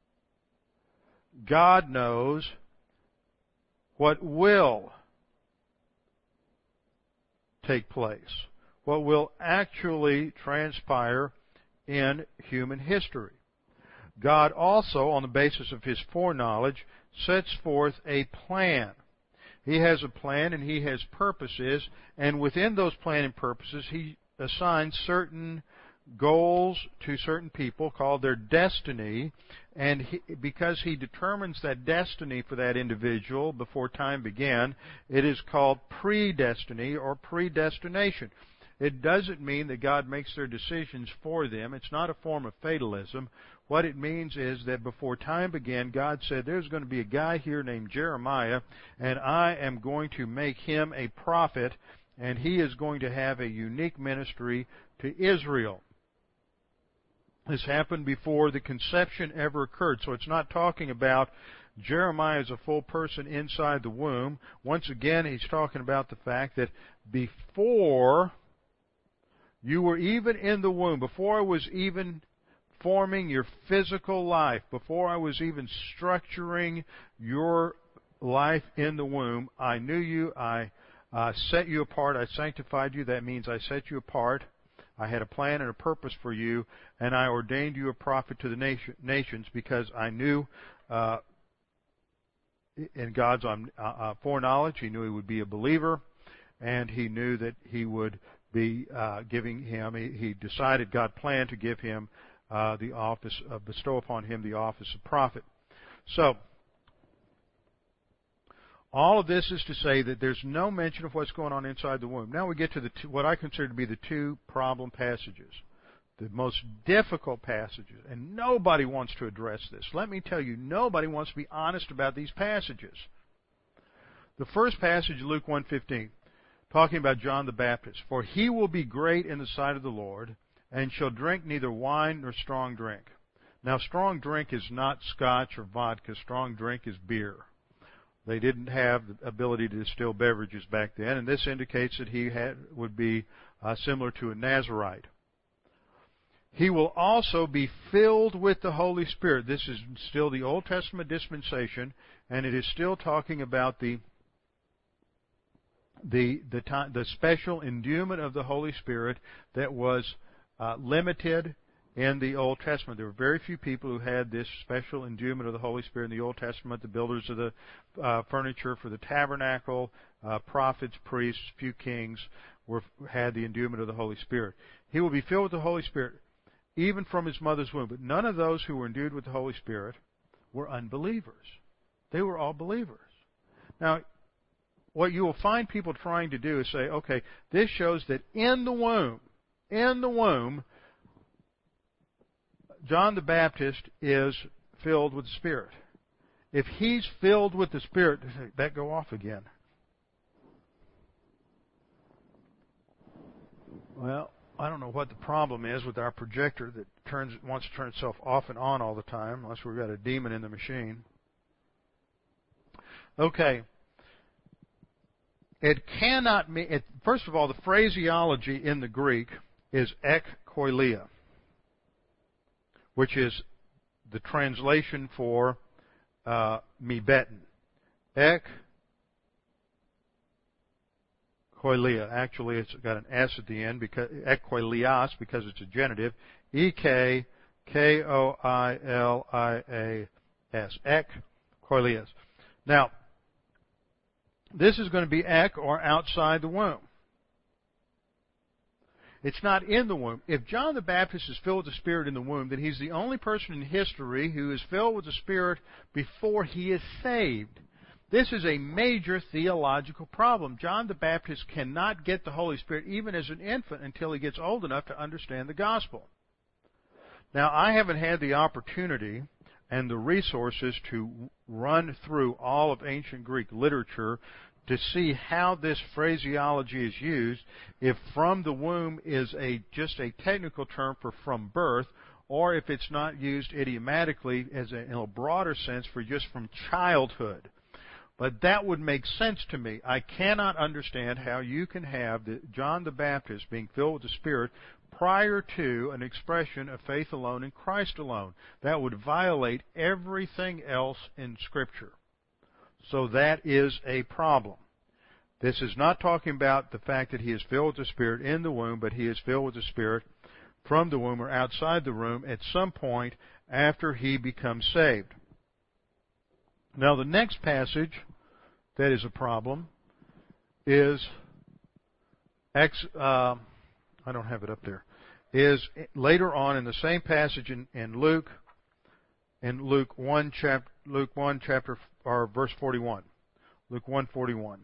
God knows what will take place, what will actually transpire in human history. God also, on the basis of His foreknowledge, sets forth a plan. He has a plan and He has purposes, and within those plan and purposes, He assigns certain goals to certain people called their destiny, and he, because He determines that destiny for that individual before time began, it is called predestiny or predestination. It doesn't mean that God makes their decisions for them. It's not a form of fatalism. What it means is that before time began, God said, there's going to be a guy here named Jeremiah, and I am going to make him a prophet, and he is going to have a unique ministry to Israel. This happened before the conception ever occurred. So it's not talking about Jeremiah as a full person inside the womb. Once again, he's talking about the fact that before you were even in the womb, before I was even forming your physical life, before I was even structuring your life in the womb, I knew you, I uh, set you apart, I sanctified you. That means I set you apart. I had a plan and a purpose for you, and I ordained you a prophet to the nation, nations because I knew uh, in God's uh, foreknowledge, He knew he would be a believer, and He knew that He would be uh, giving him, he, he decided, God planned to give him uh, the office, uh, bestow upon him the office of prophet. So, all of this is to say that there's no mention of what's going on inside the womb. Now we get to the two, what I consider to be the two problem passages, the most difficult passages, and nobody wants to address this. Let me tell you, nobody wants to be honest about these passages. The first passage, Luke one fifteen, talking about John the Baptist. For he will be great in the sight of the Lord, and shall drink neither wine nor strong drink. Now, strong drink is not scotch or vodka. Strong drink is beer. They didn't have the ability to distill beverages back then, and this indicates that he had, would be uh, similar to a Nazirite. He will also be filled with the Holy Spirit. This is still the Old Testament dispensation, and it is still talking about the the the, time, the special endowment of the Holy Spirit that was uh, limited in the Old Testament. There were very few people who had this special endowment of the Holy Spirit in the Old Testament. The builders of the uh, furniture for the tabernacle, uh, prophets, priests, few kings were had the endowment of the Holy Spirit. He will be filled with the Holy Spirit, even from his mother's womb. But none of those who were endued with the Holy Spirit were unbelievers. They were all believers. Now, what you will find people trying to do is say, okay, this shows that in the womb, in the womb, John the Baptist is filled with the Spirit. If he's filled with the Spirit, does that go off again? Well, I don't know what the problem is with our projector that turns wants to turn itself off and on all the time, unless we've got a demon in the machine. Okay. It cannot mean, it, first of all, the phraseology in the Greek is ek koilia, which is the translation for uh, mibeten. Ek koilia. Actually, it's got an S at the end, because ek koilias, because it's a genitive. E K K O I L I A S. Ek koilias. Now, this is going to be ek, or outside the womb. It's not in the womb. If John the Baptist is filled with the Spirit in the womb, then he's the only person in history who is filled with the Spirit before he is saved. This is a major theological problem. John the Baptist cannot get the Holy Spirit even as an infant until he gets old enough to understand the gospel. Now, I haven't had the opportunity and the resources to run through all of ancient Greek literature to see how this phraseology is used, if from the womb is a just a technical term for from birth, or if it's not used idiomatically as a, in a broader sense for just from childhood. But that would make sense to me. I cannot understand how you can have the, John the Baptist being filled with the Spirit prior to an expression of faith alone in Christ alone. That would violate everything else in Scripture. So that is a problem. This is not talking about the fact that he is filled with the Spirit in the womb, but he is filled with the Spirit from the womb or outside the womb at some point after he becomes saved. Now, the next passage that is a problem is ex. Uh, I don't have it up there. Is later on in the same passage in, in Luke, in Luke one chapter, Luke one chapter or verse forty-one, Luke one forty-one.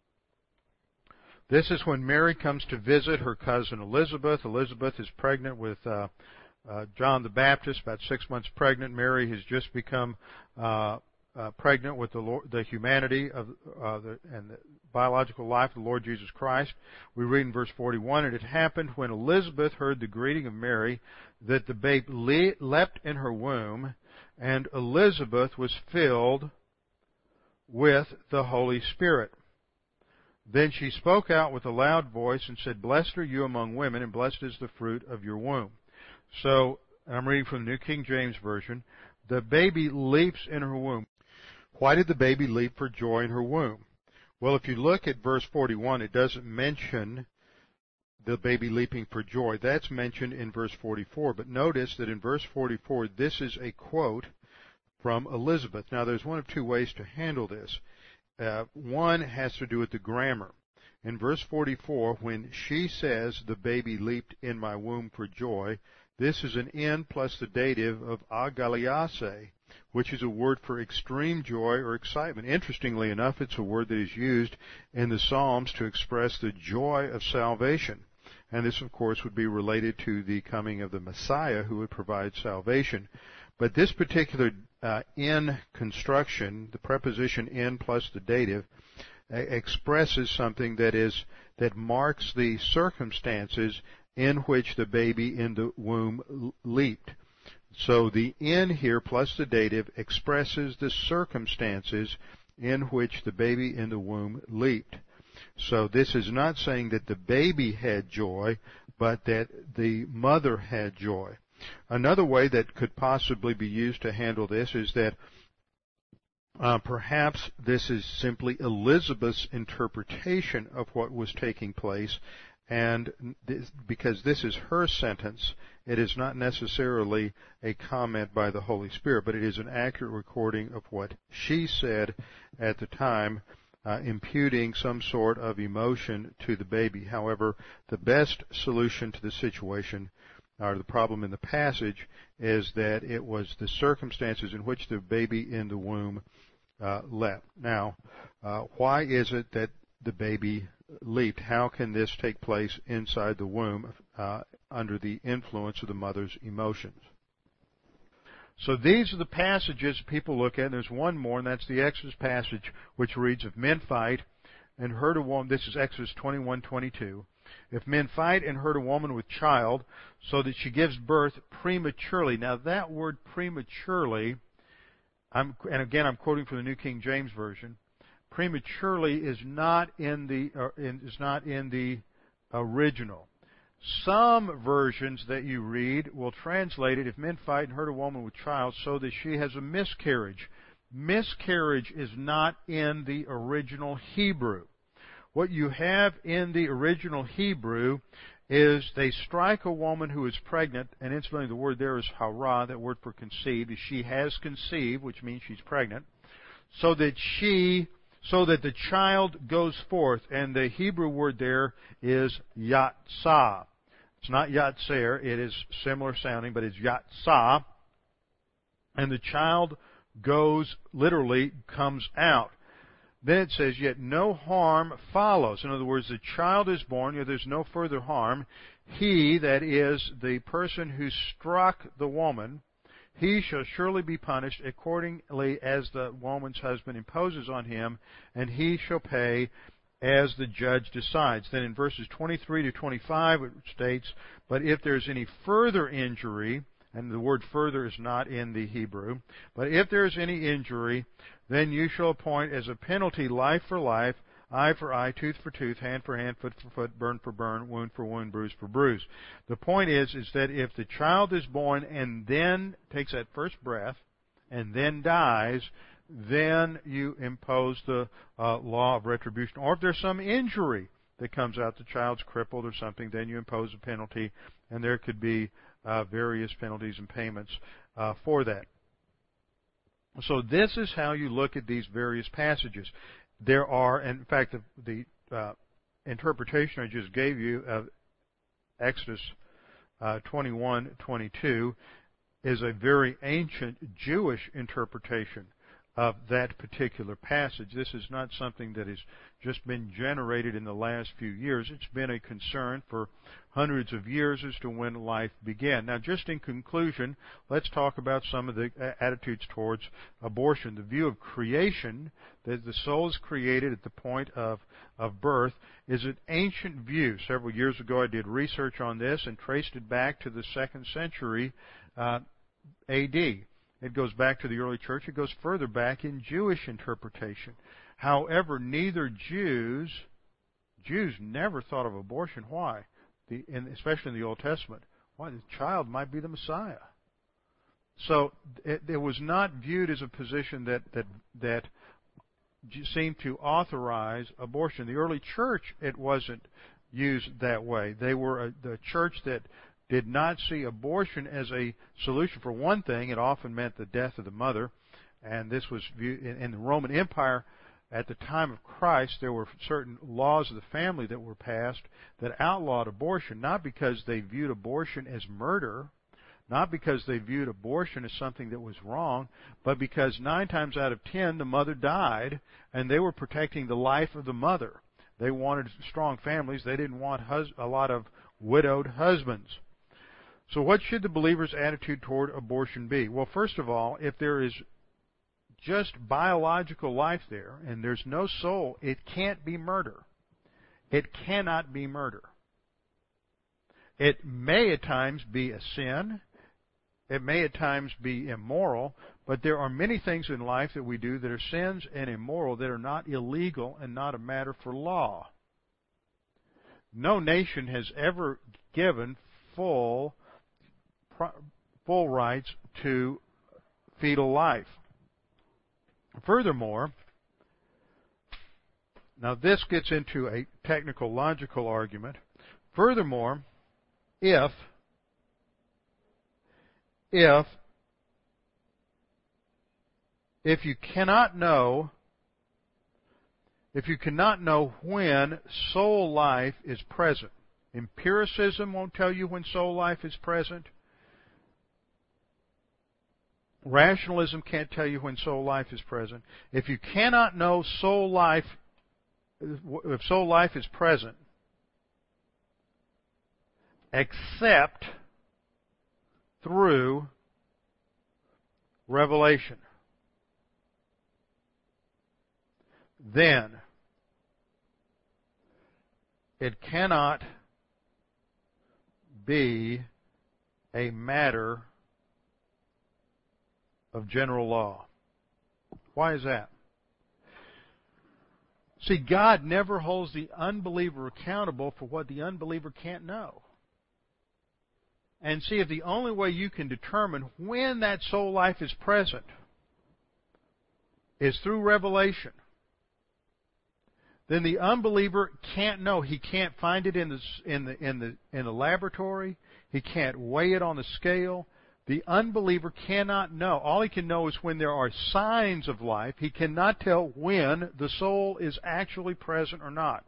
This is when Mary comes to visit her cousin Elizabeth. Elizabeth is pregnant with uh, uh, John the Baptist, about six months pregnant. Mary has just become uh, uh, pregnant with the Lord, the humanity of uh, the, and the biological life of the Lord Jesus Christ. We read in verse forty-one, and it happened when Elizabeth heard the greeting of Mary that the babe le- leapt in her womb, and Elizabeth was filled with the Holy Spirit. Then she spoke out with a loud voice and said, Blessed are you among women, and blessed is the fruit of your womb. So and I'm reading from the New King James Version, the baby leaps in her womb. Why did the baby leap for joy in her womb? Well, if you look at verse forty-one, it doesn't mention the baby leaping for joy. That's mentioned in verse forty-four. But notice that in verse forty-four, this is a quote from Elizabeth. Now, there's one of two ways to handle this. Uh, one has to do with the grammar. In verse forty-four, when she says, the baby leaped in my womb for joy, this is an in plus the dative of agaliase, which is a word for extreme joy or excitement. Interestingly enough, it's a word that is used in the Psalms to express the joy of salvation. And this, of course, would be related to the coming of the Messiah who would provide salvation. But this particular uh, in construction, the preposition in plus the dative, uh, expresses something that is that marks the circumstances in which the baby in the womb leaped. So the in here plus the dative expresses the circumstances in which the baby in the womb leaped. So this is not saying that the baby had joy, but that the mother had joy. Another way that could possibly be used to handle this is that uh, perhaps this is simply Elizabeth's interpretation of what was taking place, and this, because this is her sentence, it is not necessarily a comment by the Holy Spirit, but it is an accurate recording of what she said at the time, uh, imputing some sort of emotion to the baby. However, the best solution to the situation, or the problem in the passage, is that it was the circumstances in which the baby in the womb uh, leapt. Now, uh, why is it that the baby leaped? How can this take place inside the womb uh, under the influence of the mother's emotions? So these are the passages people look at. And there's one more, and that's the Exodus passage, which reads, if men fight and hurt a woman, this is Exodus twenty-one twenty-two. If men fight and hurt a woman with child so that she gives birth prematurely. Now that word prematurely, I'm, and again I'm quoting from the New King James Version, prematurely is not in the uh, in, is not in the original. Some versions that you read will translate it, if men fight and hurt a woman with child so that she has a miscarriage. Miscarriage is not in the original Hebrew. What you have in the original Hebrew is they strike a woman who is pregnant, and incidentally the word there is hara, that word for conceived, is she has conceived, which means she's pregnant, so that she, so that the child goes forth, and the Hebrew word there is yatsah. It's not yatser, it is similar sounding, but it's yatsah, and the child goes, literally comes out. Then it says, yet no harm follows. In other words, the child is born, yet there's no further harm. He, that is, the person who struck the woman, he shall surely be punished accordingly as the woman's husband imposes on him, and he shall pay as the judge decides. Then in verses twenty-three to twenty-five it states, but if there's any further injury, and the word further is not in the Hebrew, but if there is any injury, then you shall appoint as a penalty life for life, eye for eye, tooth for tooth, hand for hand, foot for foot, burn for burn, wound for wound, bruise for bruise. The point is, is that if the child is born and then takes that first breath and then dies, then you impose the uh, law of retribution. Or if there's some injury that comes out, the child's crippled or something, then you impose a penalty, and there could be uh, various penalties and payments uh, for that. So this is how you look at these various passages. There are, in fact, the, the uh, interpretation I just gave you of Exodus uh, twenty-one twenty-two is a very ancient Jewish interpretation of that particular passage. This is not something that has just been generated in the last few years. It's been a concern for hundreds of years as to when life began. Now, just in conclusion, let's talk about some of the attitudes towards abortion. The view of creation, that the soul is created at the point of, of birth, is an ancient view. Several years ago I did research on this and traced it back to the second century uh, A D. It goes back to the early church. It goes further back in Jewish interpretation. However, neither Jews, Jews never thought of abortion. Why? The, in, especially in the Old Testament. Why? The child might be the Messiah. So it, it was not viewed as a position that that that seemed to authorize abortion. The early church, it wasn't used that way. They were a, the church that did not see abortion as a solution. For one thing, it often meant the death of the mother, and this was viewed in, in the Roman Empire. At the time of Christ, there were certain laws of the family that were passed that outlawed abortion, not because they viewed abortion as murder, not because they viewed abortion as something that was wrong, but because nine times out of ten the mother died, and they were protecting the life of the mother. They wanted strong families. They didn't want hus- a lot of widowed husbands. So what should the believer's attitude toward abortion be? Well, first of all, if there is just biological life there, and there's no soul, it can't be murder. It cannot be murder. It may at times be a sin. It may at times be immoral, but there are many things in life that we do that are sins and immoral that are not illegal and not a matter for law. No nation has ever given full, full rights to fetal life. Furthermore, now this gets into a technical logical argument. Furthermore, if if if you cannot know if you cannot know when soul life is present, empiricism won't tell you when soul life is present. Rationalism can't tell you when soul life is present. If you cannot know soul life, if soul life is present, except through revelation, then it cannot be a matter of general law. Why is that? See, God never holds the unbeliever accountable for what the unbeliever can't know. And see, if the only way you can determine when that soul life is present is through revelation, then the unbeliever can't know. He can't find it in the in the in the in the laboratory. He can't weigh it on the scale. The unbeliever cannot know. All he can know is when there are signs of life. He cannot tell when the soul is actually present or not.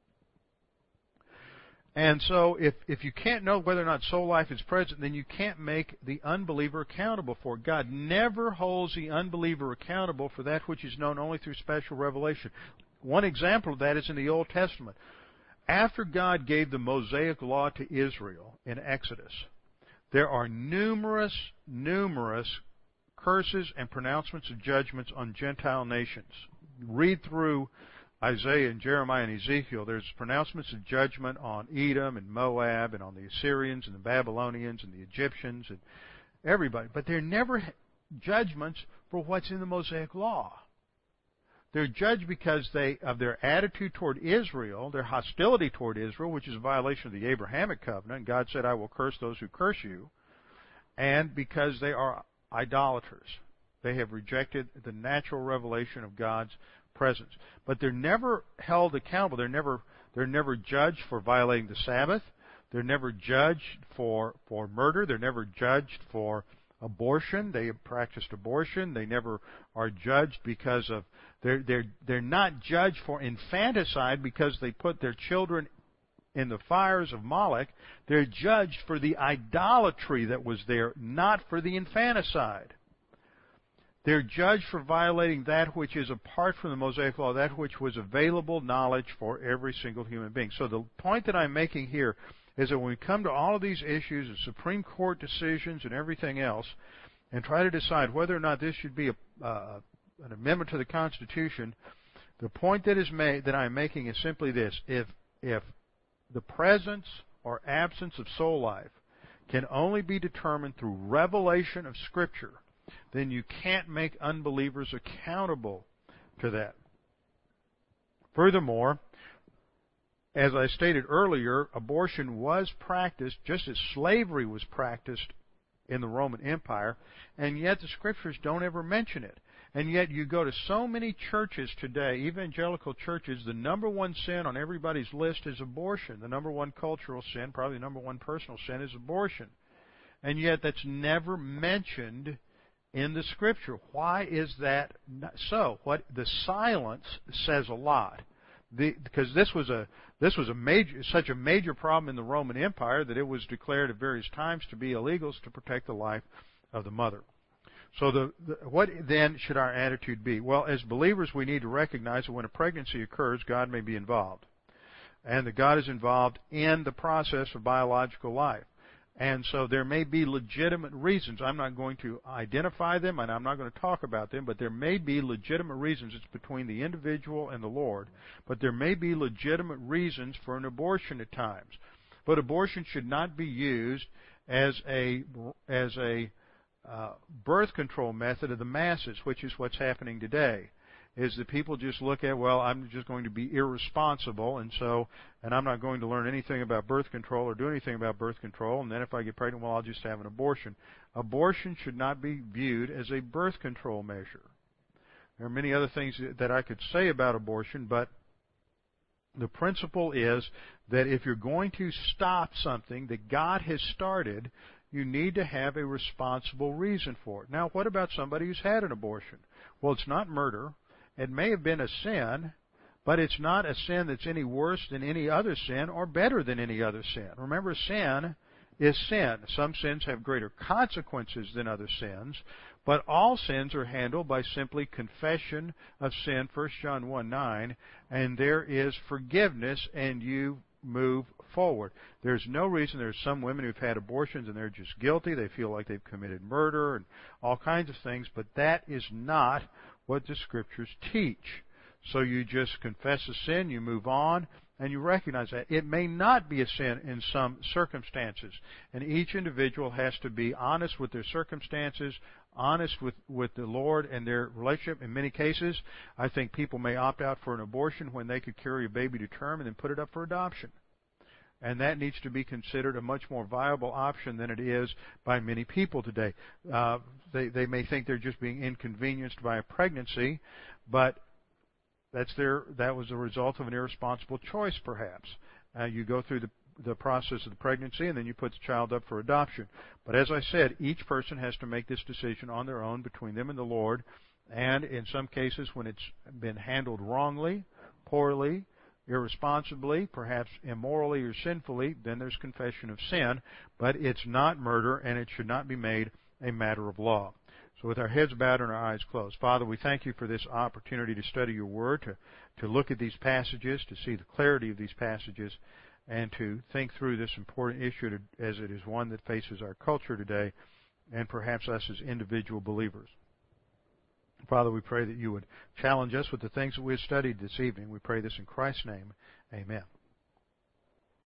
And so if, if you can't know whether or not soul life is present, then you can't make the unbeliever accountable for it. God never holds the unbeliever accountable for that which is known only through special revelation. One example of that is in the Old Testament. After God gave the Mosaic Law to Israel in Exodus, there are numerous, numerous curses and pronouncements of judgments on Gentile nations. Read through Isaiah and Jeremiah and Ezekiel. There's pronouncements of judgment on Edom and Moab and on the Assyrians and the Babylonians and the Egyptians and everybody. But they're never judgments for what's in the Mosaic Law. They're judged because they of their attitude toward Israel, their hostility toward Israel, which is a violation of the Abrahamic covenant. God said, I will curse those who curse you. And because they are idolaters. They have rejected the natural revelation of God's presence. But they're never held accountable. They're never they're never judged for violating the Sabbath. They're never judged for, for murder. They're never judged for abortion. They have practiced abortion. They never are judged because of they're they're they're not judged for infanticide because they put their children in the fires of Moloch. They're judged for the idolatry that was there, not for the infanticide. They're judged for violating that which is apart from the Mosaic Law, that which was available knowledge for every single human being. So the point that I'm making here is that when we come to all of these issues of Supreme Court decisions and everything else, and try to decide whether or not this should be a, uh, an amendment to the Constitution, the point that is made that I'm making is simply this: if if the presence or absence of soul life can only be determined through revelation of Scripture, then you can't make unbelievers accountable to that. Furthermore, as I stated earlier, abortion was practiced just as slavery was practiced in the Roman Empire, and yet the Scriptures don't ever mention it. And yet you go to so many churches today, evangelical churches, the number one sin on everybody's list is abortion. The number one cultural sin, probably the number one personal sin, is abortion. And yet that's never mentioned in the Scripture. Why is that so? What the silence says a lot. The, because this was a this was a major such a major problem in the Roman Empire that it was declared at various times to be illegal to protect the life of the mother. So the, the, what then should our attitude be? Well, as believers, we need to recognize that when a pregnancy occurs, God may be involved, and that God is involved in the process of biological life. And so there may be legitimate reasons. I'm not going to identify them, and I'm not going to talk about them, but there may be legitimate reasons. It's between the individual and the Lord. But there may be legitimate reasons for an abortion at times. But abortion should not be used as a as a uh, birth control method of the masses, which is what's happening today. Is that people just look at, well, I'm just going to be irresponsible, and so, and I'm not going to learn anything about birth control or do anything about birth control, and then if I get pregnant, well, I'll just have an abortion. Abortion should not be viewed as a birth control measure. There are many other things that I could say about abortion, but the principle is that if you're going to stop something that God has started, you need to have a responsible reason for it. Now, what about somebody who's had an abortion? Well, it's not murder. It may have been a sin, but it's not a sin that's any worse than any other sin or better than any other sin. Remember, sin is sin. Some sins have greater consequences than other sins, but all sins are handled by simply confession of sin, First John one nine, and there is forgiveness, and you move forward. There's no reason. There's some women who've had abortions and they're just guilty. They feel like they've committed murder and all kinds of things, but that is not what the Scriptures teach. So you just confess a sin, you move on, and you recognize that. It may not be a sin in some circumstances, and each individual has to be honest with their circumstances, honest with, with the Lord and their relationship. In many cases, I think people may opt out for an abortion when they could carry a baby to term and then put it up for adoption. And that needs to be considered a much more viable option than it is by many people today. Uh, they, they may think they're just being inconvenienced by a pregnancy, but that's their, that was a result of an irresponsible choice, perhaps. Uh, you go through the, the process of the pregnancy, and then you put the child up for adoption. But as I said, each person has to make this decision on their own between them and the Lord. And in some cases, when it's been handled wrongly, poorly, irresponsibly, perhaps immorally or sinfully, then there's confession of sin, but it's not murder, and it should not be made a matter of law. So with our heads bowed and our eyes closed, Father, we thank you for this opportunity to study your word, to, to look at these passages, to see the clarity of these passages, and to think through this important issue to, as it is one that faces our culture today, and perhaps us as individual believers. Father, we pray that you would challenge us with the things that we have studied this evening. We pray this in Christ's name. Amen.